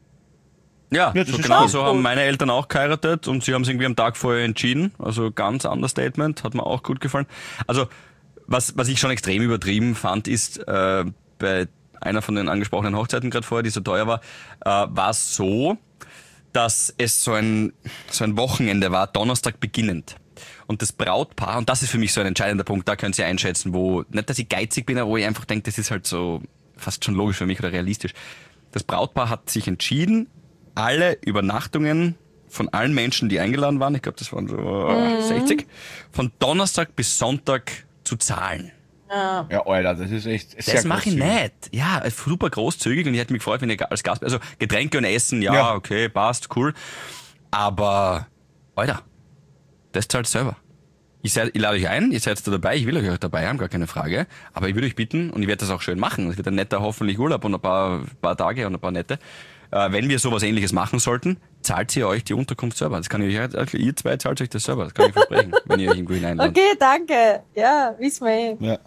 Ja, Ja, das so ist genau cool. so haben meine Eltern auch geheiratet und sie haben sich irgendwie am Tag vorher entschieden. Also ganz Understatement, hat mir auch gut gefallen. Also was, was ich schon extrem übertrieben fand, ist äh, bei einer von den angesprochenen Hochzeiten gerade vorher, die so teuer war, äh, war es so, dass es so ein, so ein Wochenende war, Donnerstag beginnend. Und das Brautpaar, und das ist für mich so ein entscheidender Punkt, da könnt ihr einschätzen, wo, nicht, dass ich geizig bin, aber wo ich einfach denke, das ist halt so fast schon logisch für mich oder realistisch. Das Brautpaar hat sich entschieden, alle Übernachtungen von allen Menschen, die eingeladen waren, ich glaube, das waren so äh, sechzig, von Donnerstag bis Sonntag zu zahlen. Ja, Alter, das ist echt sehr Das mache ich großzügig. nicht. Ja, super großzügig und ich hätte mich gefreut, wenn ihr als Gast, also Getränke und Essen, ja, Ja. okay, passt, cool. Aber, Alter, das zahlt selber. Ich, seid, ich lade euch ein, ihr seid da dabei, ich will euch auch dabei haben, gar keine Frage. Aber ich würde euch bitten, und ich werde das auch schön machen, es wird ein netter, hoffentlich Urlaub und ein paar, paar Tage und ein paar nette. Äh, wenn wir sowas Ähnliches machen sollten, zahlt ihr euch die Unterkunft selber. Das kann ich euch, also ihr zwei zahlt euch das selber, das kann ich versprechen, wenn ihr euch irgendwo hineinladet. Okay, danke. Ja, wissen wir eh. Ja.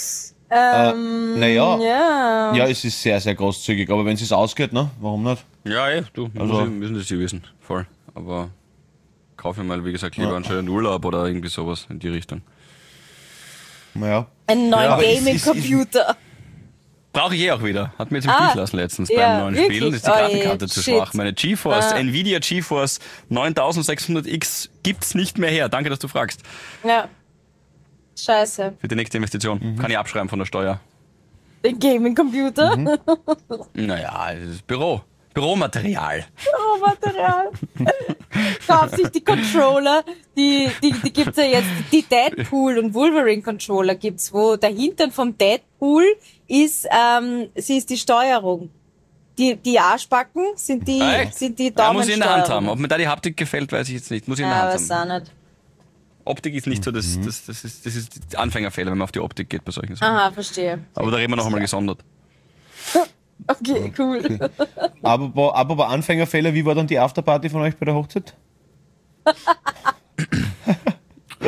Ähm, naja. ja. Ja, es ist sehr, sehr großzügig. Aber wenn es sich ausgeht, ne? Warum nicht? Ja, eh, du, Also- also, müssen das sie wissen, voll. Aber kaufe mir mal, wie gesagt, lieber einen schönen Urlaub oder irgendwie sowas in die Richtung. Naja. Einen neuen Ja, aber es ist- Gaming-Computer. Brauche ich eh auch wieder. Hat mir jetzt im Ah, Stich lassen letztens ja, beim neuen wirklich? Spielen. Ist die Oh, Grafikkarte ey, zu shit. schwach. Meine GeForce, Ah. Nvidia GeForce neuntausendsechshundert X gibt's nicht mehr her. Danke, dass du fragst. Ja. Scheiße. Für die nächste Investition. Mhm. Kann ich abschreiben von der Steuer. Den Gaming-Computer. Mhm. Naja, es ist Büro. Büromaterial. Oh, Material. Kauft sich die Controller, die, die, die gibt's ja jetzt, die Deadpool und Wolverine Controller gibt's, wo der Hintern vom Deadpool ist, ähm, sie ist die Steuerung. Die, die Arschbacken sind die, Ah, echt? sind die Ja, Daumensteuerung. muss ich in der Hand haben. Ob mir da die Haptik gefällt, weiß ich jetzt nicht. Muss ich in der Ja, Hand weiß haben. auch nicht. Optik ist nicht so, das, Mhm. das, das, ist, das ist Anfängerfehler, wenn man auf die Optik geht bei solchen Sachen. Aha, verstehe. Aber da reden wir noch einmal gesondert. Okay, cool. Aber, aber bei Anfängerfehler, wie war dann die Afterparty von euch bei der Hochzeit? äh,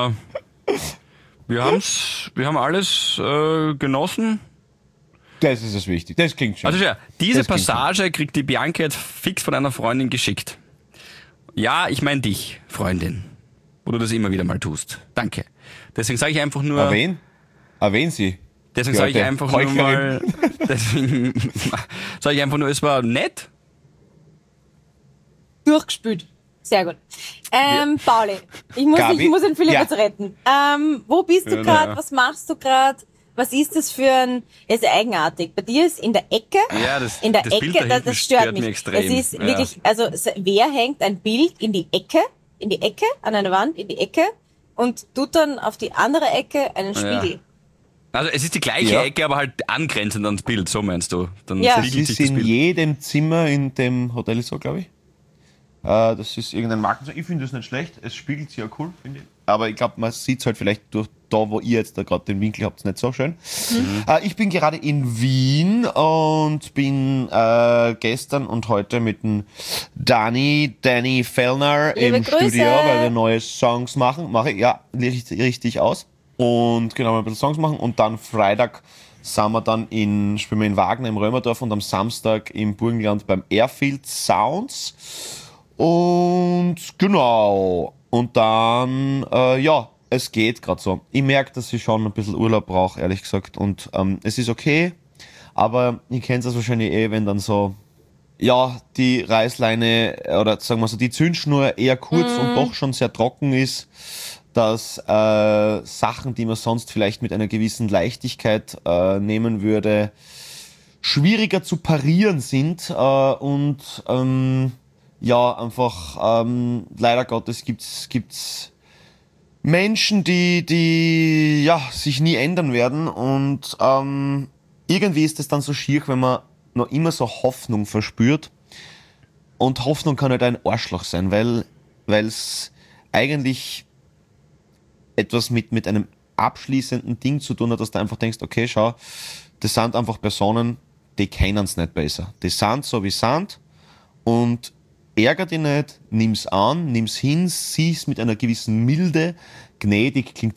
wir, haben's, wir haben alles äh, genossen. Das ist das Wichtige. Das klingt schön. Also ja, diese Das klingt Passage kriegt die Bianca jetzt fix von einer Freundin geschickt. Ja, ich meine dich, Freundin. Wo du das immer wieder mal tust. Danke. Deswegen sage ich einfach nur. Erwähnen? Erwähnen Sie. Deswegen Die sage ich alte einfach nur Heuchlerin. mal. Deswegen sage ich einfach nur, es war nett. Durchgespült. Sehr gut. Ähm, Pauli, ich muss, Gabi? ich muss den Philipp Ja. jetzt retten. Ähm, wo bist du Ja, gerade? ja. Was machst du gerade? Was ist das für ein, es ist eigenartig. Bei dir ist in der Ecke, Ja, das- in der das Bild Ecke, da das, hinten das stört, stört mich. mich extrem. Es ist Ja. wirklich, also, s- wer hängt ein Bild in die Ecke, in die Ecke, an einer Wand, in die Ecke und tut dann auf die andere Ecke einen Spiegel? Also es ist die gleiche Ja. Ecke, aber halt angrenzend ans Bild, so meinst du. Dann Ja. Das spiegelt ist sich das in Bild. jedem Zimmer in dem Hotel so, glaube ich. Äh, das ist irgendein Marken. Ich finde das nicht schlecht. Es spiegelt sich ja cool, finde ich. Aber ich glaube, man sieht es halt vielleicht durch da, wo ihr jetzt da gerade den Winkel habt, nicht so schön. Äh, ich bin gerade in Wien und bin äh, gestern und heute mit dem Dani, Danny Fellner Liebe im Grüße. Studio, weil wir neue Songs machen. Mache ich, ja, richtig, richtig aus. Und genau, mal ein bisschen Songs machen. Und dann Freitag sind wir dann in, spielen wir in Wagner im Römerdorf und am Samstag im Burgenland beim Airfield Sounds. Und genau. Und dann, äh, ja, es geht gerade so. Ich merke, dass ich schon ein bisschen Urlaub brauche, ehrlich gesagt. Und ähm, es ist okay. Aber ihr kennt das wahrscheinlich eh, wenn dann so, ja, die Reißleine oder sagen wir so, die Zündschnur eher kurz und doch schon sehr trocken ist, dass äh, Sachen, die man sonst vielleicht mit einer gewissen Leichtigkeit äh, nehmen würde, schwieriger zu parieren sind äh, und ähm, ja, einfach ähm, leider Gottes gibt's gibt's Menschen, die die ja sich nie ändern werden und ähm, irgendwie ist es dann so schier, wenn man noch immer so Hoffnung verspürt und Hoffnung kann halt ein Arschloch sein, weil weil es eigentlich etwas mit mit einem abschließenden Ding zu tun hat, dass du einfach denkst, okay, schau, das sind einfach Personen, die kennen es nicht besser. Die sind so wie sie sind und ärger dich nicht, nimm's an, nimm's hin, sieh's mit einer gewissen Milde. Gnädig klingt so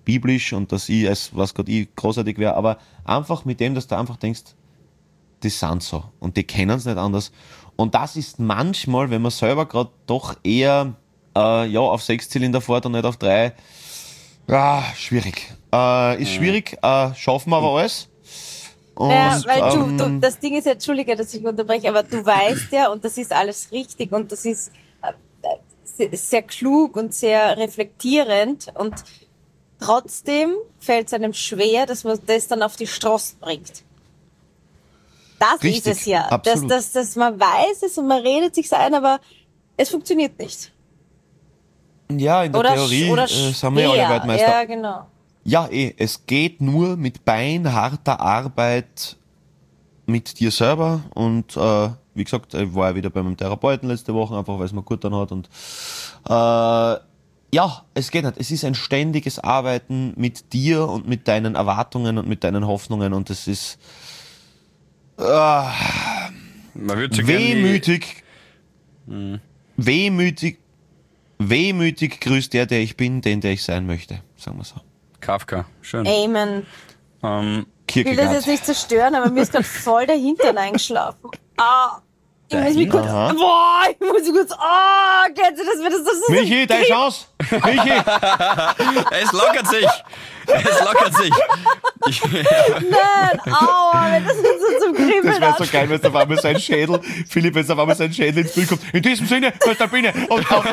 biblisch und dass ich als, was Gott ich, großartig wäre, aber einfach mit dem, dass du einfach denkst, die sind so und die kennen es nicht anders. Und das ist manchmal, wenn man selber gerade doch eher äh, ja, auf Sechszylinder fährt und nicht auf drei, ja, schwierig. Äh, ist schwierig, äh, schaffen wir aber alles. Und, Ja, weil du, ähm, du, das Ding ist ja, Entschuldige, dass ich unterbreche, aber du weißt ja, und das ist alles richtig und das ist äh, sehr, sehr klug und sehr reflektierend und trotzdem fällt es einem schwer, dass man das dann auf die Straße bringt. Das Richtig, ist es ja, dass, absolut. dass, dass man weiß es und man redet sich ein, aber es funktioniert nicht. ja, in der Oder, Theorie oder äh, sind wir ja alle schwer. Weltmeister. Ja, genau. Ja, eh, es geht nur mit beinharter Arbeit mit dir selber und äh, wie gesagt, ich war ja wieder bei meinem Therapeuten letzte Woche, einfach weil es mir gut dann hat und äh, ja, es geht nicht. Es ist ein ständiges Arbeiten mit dir und mit deinen Erwartungen und mit deinen Hoffnungen und es ist äh, Man würde so gern die- wehmütig, wehmütig, wehmütig grüßt der, der ich bin, den, der ich sein möchte, sagen wir so. Kafka, schön. Amen. Ähm, Ich will das Kierkegaard. jetzt nicht zerstören, aber mir ist gerade voll der Hintern eingeschlafen. Ah, ich muss mich kurz, Aha. boah, ich muss mich kurz, oh, kennst du das, wenn das so Michi, deine Chance! Michi! es lockert sich. Es lockert sich. Ich, Nein, aua, wenn das jetzt so zum Das Kribbeln wäre so anfängt. geil, wenn es auf einmal sein Schädel, Philipp, wenn es auf einmal sein Schädel ins Bild kommt. In diesem Sinne, Konstantin, und auf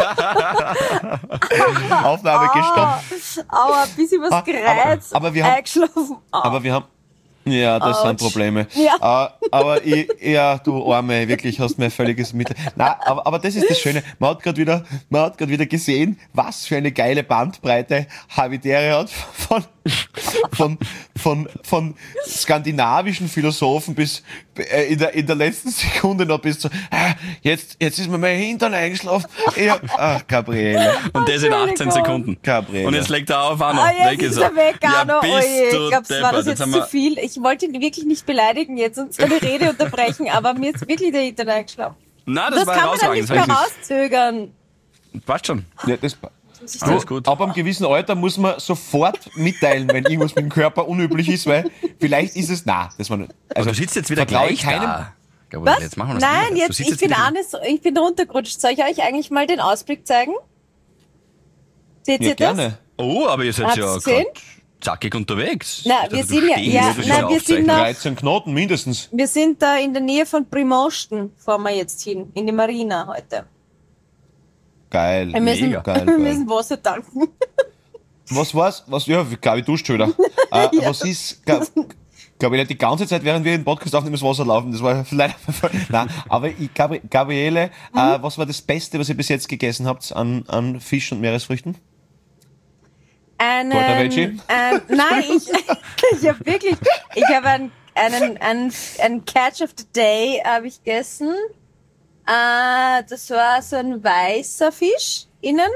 Aufnahme gestoppt. Aua, bis ich was Ah, gereizt, aber- aber wir haben- eingeschlafen. Aua. Aber wir haben, ja, das sind Autsch. Probleme. Ja. Äh, aber ich, ja, du Arme, wirklich hast mir völliges Mittel. Nein, aber, aber das ist das Schöne. Man hat gerade wieder, man hat gerade wieder gesehen, was für eine geile Bandbreite Habitäre hat von, von, von, von skandinavischen Philosophen bis, äh, in der, in der letzten Sekunde noch bis zu, ah, jetzt, jetzt ist mir mein Hintern eingeschlafen. Ja, ach, Gabriele. und das in achtzehn Entschuldigung. Sekunden. Gabriele. Und jetzt legt er auf, Anno. Ah, jetzt Weg ist ist er weg, Ja, Arno. bist Oh je, du ich glaube, war das deppert. jetzt haben zu wir- viel. Ich wollte ihn wirklich nicht beleidigen jetzt und seine Rede unterbrechen, aber mir ist wirklich der Hintern eingeschlafen. Nein, das, Das war kann man dann herausragend. nicht Das mehr war rauszögern. richtig- Passt schon. Ja, das, Alles gut. Ab einem gewissen Alter muss man sofort mitteilen, wenn irgendwas mit dem Körper unüblich ist, weil vielleicht ist es, na, das war nicht. Also, Also du sitzt jetzt wieder vertraue gleich keinem. da. Gabriele, Was? Jetzt machen wir das Nein, wieder. Du jetzt, sitzt ich bin wieder- Anis, ich bin runtergerutscht. Soll ich euch eigentlich mal den Ausblick zeigen? Seht Ja, ihr das? gerne. Oh, aber ihr seid Habt's ja gesehen? grad zackig unterwegs. Na, Also, wir du sind ja- stehst, ja, das ist na, eine wir sind Aufzeichnung. noch- dreizehn Knoten mindestens. Wir sind da in der Nähe von Primosten, fahren wir jetzt hin, in die Marina heute. Geil. Wir müssen, Mega. Geil, wir geil. müssen Wasser tanken. Was war's? Was, ja, Gabi duscht schon wieder. Äh, Was ist, Ga- Gabriele, die ganze Zeit, während wir den Podcast aufnehmen, das Wasser laufen. Das war leider, nein, aber ich, Gabri, Gabriele, Mhm. äh, was war das Beste, was ihr bis jetzt gegessen habt an, an Fisch und Meeresfrüchten? Einen, Porta Vecchi? ein, nein, ich, ich habe wirklich, ich habe einen, einen, einen, einen Catch of the Day habe ich gegessen. Äh, das war so ein weißer Fisch innen.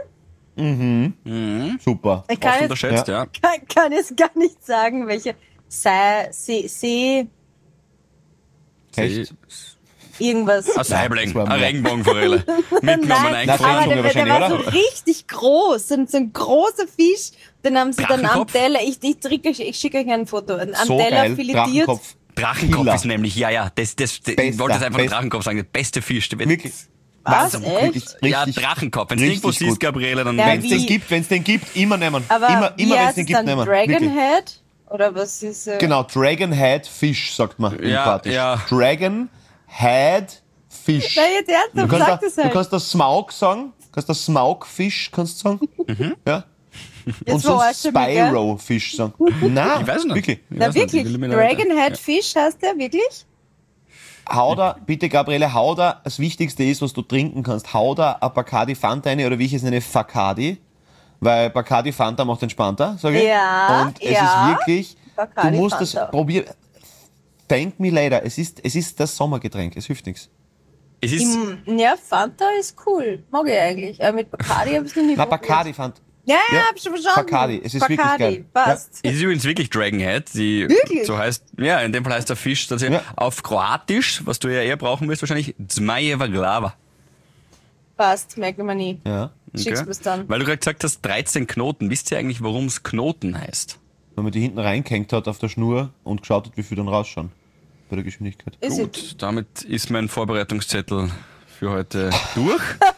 Super. Ich kann Oft jetzt, unterschätzt, ja. kann, kann jetzt gar nicht sagen, welche See, See, See Echt? irgendwas. Ein Saibling, das war eine mehr. Regenbogenforelle. Mitgenommen, Nein, Nein, aber eingefroren. der, der wahrscheinlich, war so oder? richtig groß, so ein, so ein großer Fisch. Den haben sie dann am Drachenkopf? Teller, ich, ich, drücke, ich schicke euch ein Foto, am So Teller geil. filetiert. Drachtenkopf. Drachtenkopf Killer. ist nämlich, ja, ja, das, das, das ich Bester, wollte jetzt einfach best- Drachenkopf sagen, der beste Fisch. Der wird- Wirklich. Was, Wahnsinn, echt? wirklich Ja, richtig- Drachenkopf. Wenn du richtig irgendwo siehst, gut. Gabriele, dann Ja, Wenn es wie- den gibt, wenn es den gibt, immer nehmen. Aber immer, wie immer wenn es heißt den es gibt, dann? nehmen. Wirklich. Dragonhead? Oder was ist äh, Genau, Dragon Head Fish, sagt man im Ja, Kroatisch. ja. Dragon Head Fish. Nein, jetzt Du ernsthaft, kannst, sag da, das du halt. kannst das Smaug sagen, kannst das Smaugfisch, kannst du sagen. Ja. Jetzt Und sonst verarschst du mich, gell? Spyro-Fisch sagen. Nein, Ich weiß nicht. wirklich. Ich Na weiß nicht, wirklich, ich will mir da weiter- Dragonhead Fish heißt der, wirklich? Hau da, bitte Gabriele, hau da, das Wichtigste ist, was du trinken kannst, hau da ein Bacardi Fanta rein, oder wie ich es nenne, Facardi. Weil Bacardi Fanta macht entspannter, sage ich. Ja, Und es ja. ist wirklich, Bacardi du musst Fanta. das, probier, thank me later, es ist, es ist das Sommergetränk, es hilft nichts. Es ist, Mm, Ja, Fanta ist cool. Mag ich eigentlich. Aber mit Bacardi habe ich noch nie Na, probiert. Bacardi Fanta. Ja, ja, Ja, hab schon verstanden. Bacardi, es ist wirklich Bacardi, geil. passt. es ist übrigens wirklich Dragonhead, die Wirklich? so heißt, ja, in dem Fall heißt der Fisch tatsächlich Ja. auf Kroatisch, was du ja eher brauchen wirst wahrscheinlich, Zmajeva Glava. Passt, merkt man nie. Ja. Schickst mir's dann. Weil du gerade gesagt hast, dreizehn Knoten. Wisst ihr eigentlich, warum es Knoten heißt? Wenn man die hinten reingehängt hat auf der Schnur und geschaut hat, wie viel dann rausschauen. Bei der Geschwindigkeit. Ist Gut, it? damit ist mein Vorbereitungszettel für heute durch.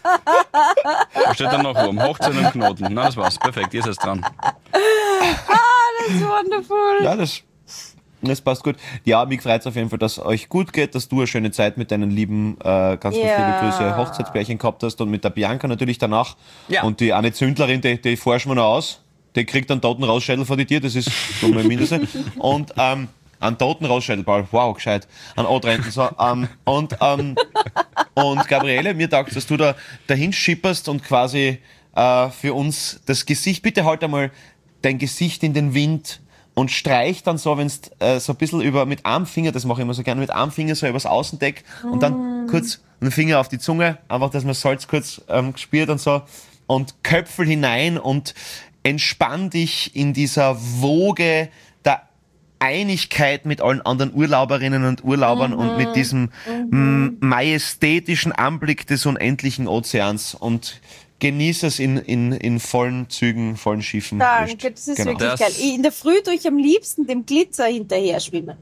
Da steht dann noch oben, Hochzeit und Knoten. Na, das war's. Perfekt, ihr seid dran. Das ist wonderful. Ja, das, das passt gut. Ja, mich freut es auf jeden Fall, dass euch gut geht, dass du eine schöne Zeit mit deinen lieben, äh, ganz, ganz Ja. liebe Grüße, Hochzeitspärchen gehabt hast und mit der Bianca natürlich danach. Ja. Und die eine Zündlerin, die, die forschen wir noch aus. Die kriegt einen toten Rausschädel vor die Tür, das ist so mein Mindeste. Und ähm, einen toten Rausschädel, Paul, wow, gescheit. Einen Adrenten, so. Ähm, und, ähm, und Gabriele, mir taugt, dass du da dahin schipperst und quasi äh, für uns das Gesicht, bitte halt einmal dein Gesicht in den Wind und streich dann so, wenn es äh, so ein bisschen über, mit einem Finger, das mache ich immer so gerne, mit einem Finger so übers Außendeck und dann kurz einen Finger auf die Zunge, einfach, dass man Salz kurz ähm, gespürt und so und Köpfel hinein und entspann dich in dieser Woge der Einigkeit mit allen anderen Urlauberinnen und Urlaubern Mhm. und mit diesem m- majestätischen Anblick des unendlichen Ozeans und genieß es in, in, in vollen Zügen, vollen Schiffen. Danke, das ist Genau. wirklich Das- geil. In der Früh tue ich am liebsten dem Glitzer hinterher schwimmen.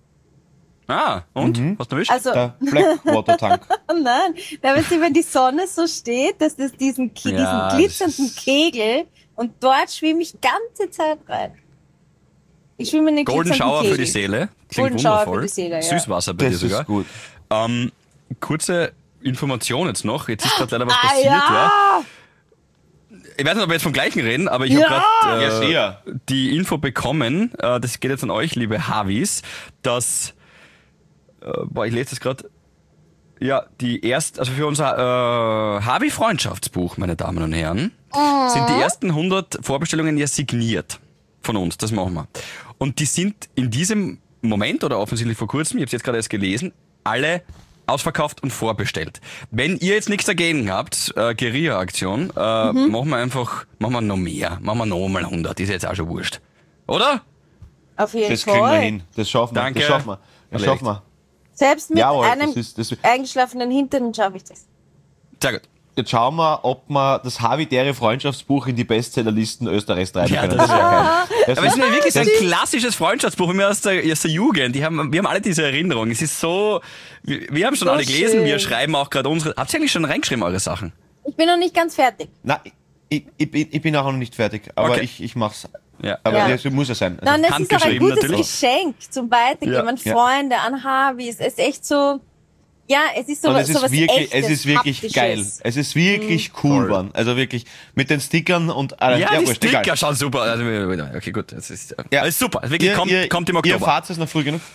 Ah, und? Hast du erwischt? Also, Der Blackwater Tank. nein, da weißt du, wenn die Sonne so steht, dass das diesen, Ki- Ja, diesen glitzernden das ist- Kegel und dort schwimme ich ganze Zeit rein. Ich schwimme in den Golden glitzernden Shower Kegel. für die Seele. Klingt Golden Shower wundervoll. für die Seele, ja. Süßwasser bei dir Das sogar. ist gut. Ähm, kurze Information jetzt noch. Jetzt ist gerade leider was Ah, passiert. Ja. ja. Ich weiß nicht, ob wir jetzt vom gleichen reden, aber ich Ja. habe gerade Ja, äh, sehr. die Info bekommen, äh, das geht jetzt an euch, liebe Havis, dass, äh, boah, ich lese das gerade, ja, die erst, also für unser äh, Havi-Freundschaftsbuch, meine Damen und Herren, sind die ersten hundert Vorbestellungen ja signiert von uns, das machen wir. Und die sind in diesem Moment, oder offensichtlich vor kurzem, ich habe es jetzt gerade erst gelesen, alle ausverkauft und vorbestellt. Wenn ihr jetzt nichts dagegen habt, äh, Guerilla-Aktion, äh, Mhm. machen wir einfach, machen wir noch mehr, machen wir noch mal hundert, ist jetzt auch schon wurscht. Oder? Auf jeden Das Fall. kriegen wir hin. Das schaffen wir. Danke. Das schaffen wir. Das Erledigt. schaffen wir. Selbst mit Jawohl, einem das ist- das- eingeschlafenen Hintern schaffe ich das. Sehr gut. Jetzt schauen wir, ob wir das Havidere Freundschaftsbuch in die Bestsellerlisten Österreichs treiben Ja, können. das Das wäre geil. Das Aber es ist ja wirklich so ein das- klassisches Freundschaftsbuch, immer aus der, aus der Jugend. Die haben, wir haben alle diese Erinnerung. Es ist so, wir, wir haben schon So alle gelesen, schön. wir schreiben auch gerade unsere. Habt ihr eigentlich schon reingeschrieben, eure Sachen? Ich bin noch nicht ganz fertig. Nein, ich, ich, bin- ich bin auch noch nicht fertig, aber Okay. ich, ich mach's. Ja. Aber Ja. das muss ja sein. Also, Nein, das ist auch ein handgeschrieben gutes natürlich. Geschenk zum Weitergeben Ja. an Ja. Freunde, an Habis. Es ist echt so, ja, es ist so, und es so ist was wirklich, Echtes, es ist wirklich Haptisches. geil. Es ist wirklich cool Voll. geworden. Also wirklich mit den Stickern und äh, Ja, die wurscht, Sticker egal. schauen super. Also, okay, gut. Das ist, Ja. ja. ist super. Wirklich, Ihr, kommt, ihr, kommt im Ihr Oktober. fahrt es noch früh genug.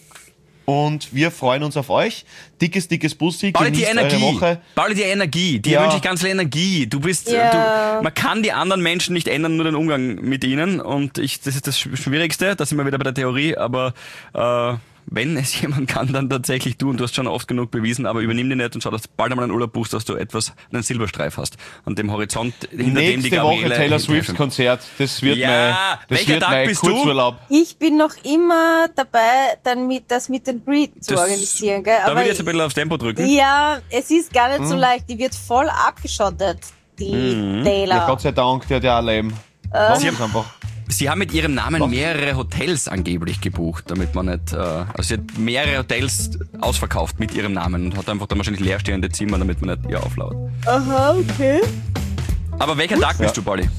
Und wir freuen uns auf euch. Dickes, dickes Bussi. Pauli, die genießt eure Energie. Woche. Pauli, die Energie. Dir Ja. wünsche ich ganz viel Energie. Du bist, Ja. du, man kann die anderen Menschen nicht ändern, nur den Umgang mit ihnen. Und ich, das ist das Schwierigste. Da sind wir wieder bei der Theorie. Aber äh, wenn es jemand kann, dann tatsächlich du. Und du hast schon oft genug bewiesen. Aber übernimm die nicht und schau, dass du bald einmal einen Urlaub buchst, dass du etwas, einen Silberstreif hast. An dem Horizont, hinter dem die Nächste Woche Gabriele Taylor hinterher Swift Konzert. Das wird Ja, mein, das welcher wird Tag mein bist du? Kurzurlaub. Ich bin noch immer dabei, dann mit, das mit den Breed zu Das- organisieren, gell? Da Aber will ich jetzt ein bisschen aufs Tempo drücken. ja, es ist gar nicht so Hm. leicht. Die wird voll abgeschottet, die Mhm. Taylor. Ja, Gott sei Dank, der hat ja ein Leben. Äh. Mach das einfach. Sie haben mit ihrem Namen mehrere Hotels angeblich gebucht, damit man nicht, äh, also sie hat mehrere Hotels ausverkauft mit ihrem Namen und hat einfach dann wahrscheinlich leerstehende Zimmer, damit man nicht ihr auflaut. Aha, okay. Aber welcher Tag bist du, Pauli?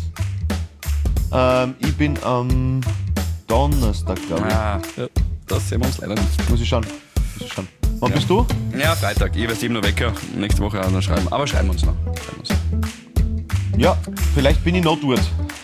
Ähm, ich bin am Donnerstag, glaube ich. Ah, ja, das sehen wir uns leider nicht. Muss ich schauen. Muss ich schauen. Wann bist du? Ja, Freitag. Ich werde sieben Uhr wecker. Nächste Woche auch noch schreiben. Aber schreiben wir uns noch. Schreiben wir uns. Ja, vielleicht bin ich noch dort.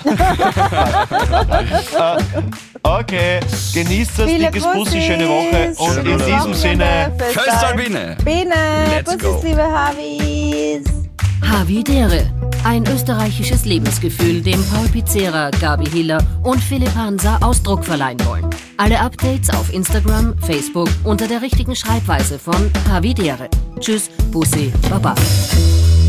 Äh, okay, genießt das, Viele dickes Bussi, schöne Woche. Und Schönes in diesem Wochenende, Sinne, Fest Tschüss, Tag. Albine! Biene, Let's go. Bussis, liebe Habis. Havidere. Ein österreichisches Lebensgefühl, dem Paul Pizzera, Gabi Hiller und Philipp Hansa Ausdruck verleihen wollen. Alle Updates auf Instagram, Facebook unter der richtigen Schreibweise von Havidere. Tschüss, Bussi, Baba.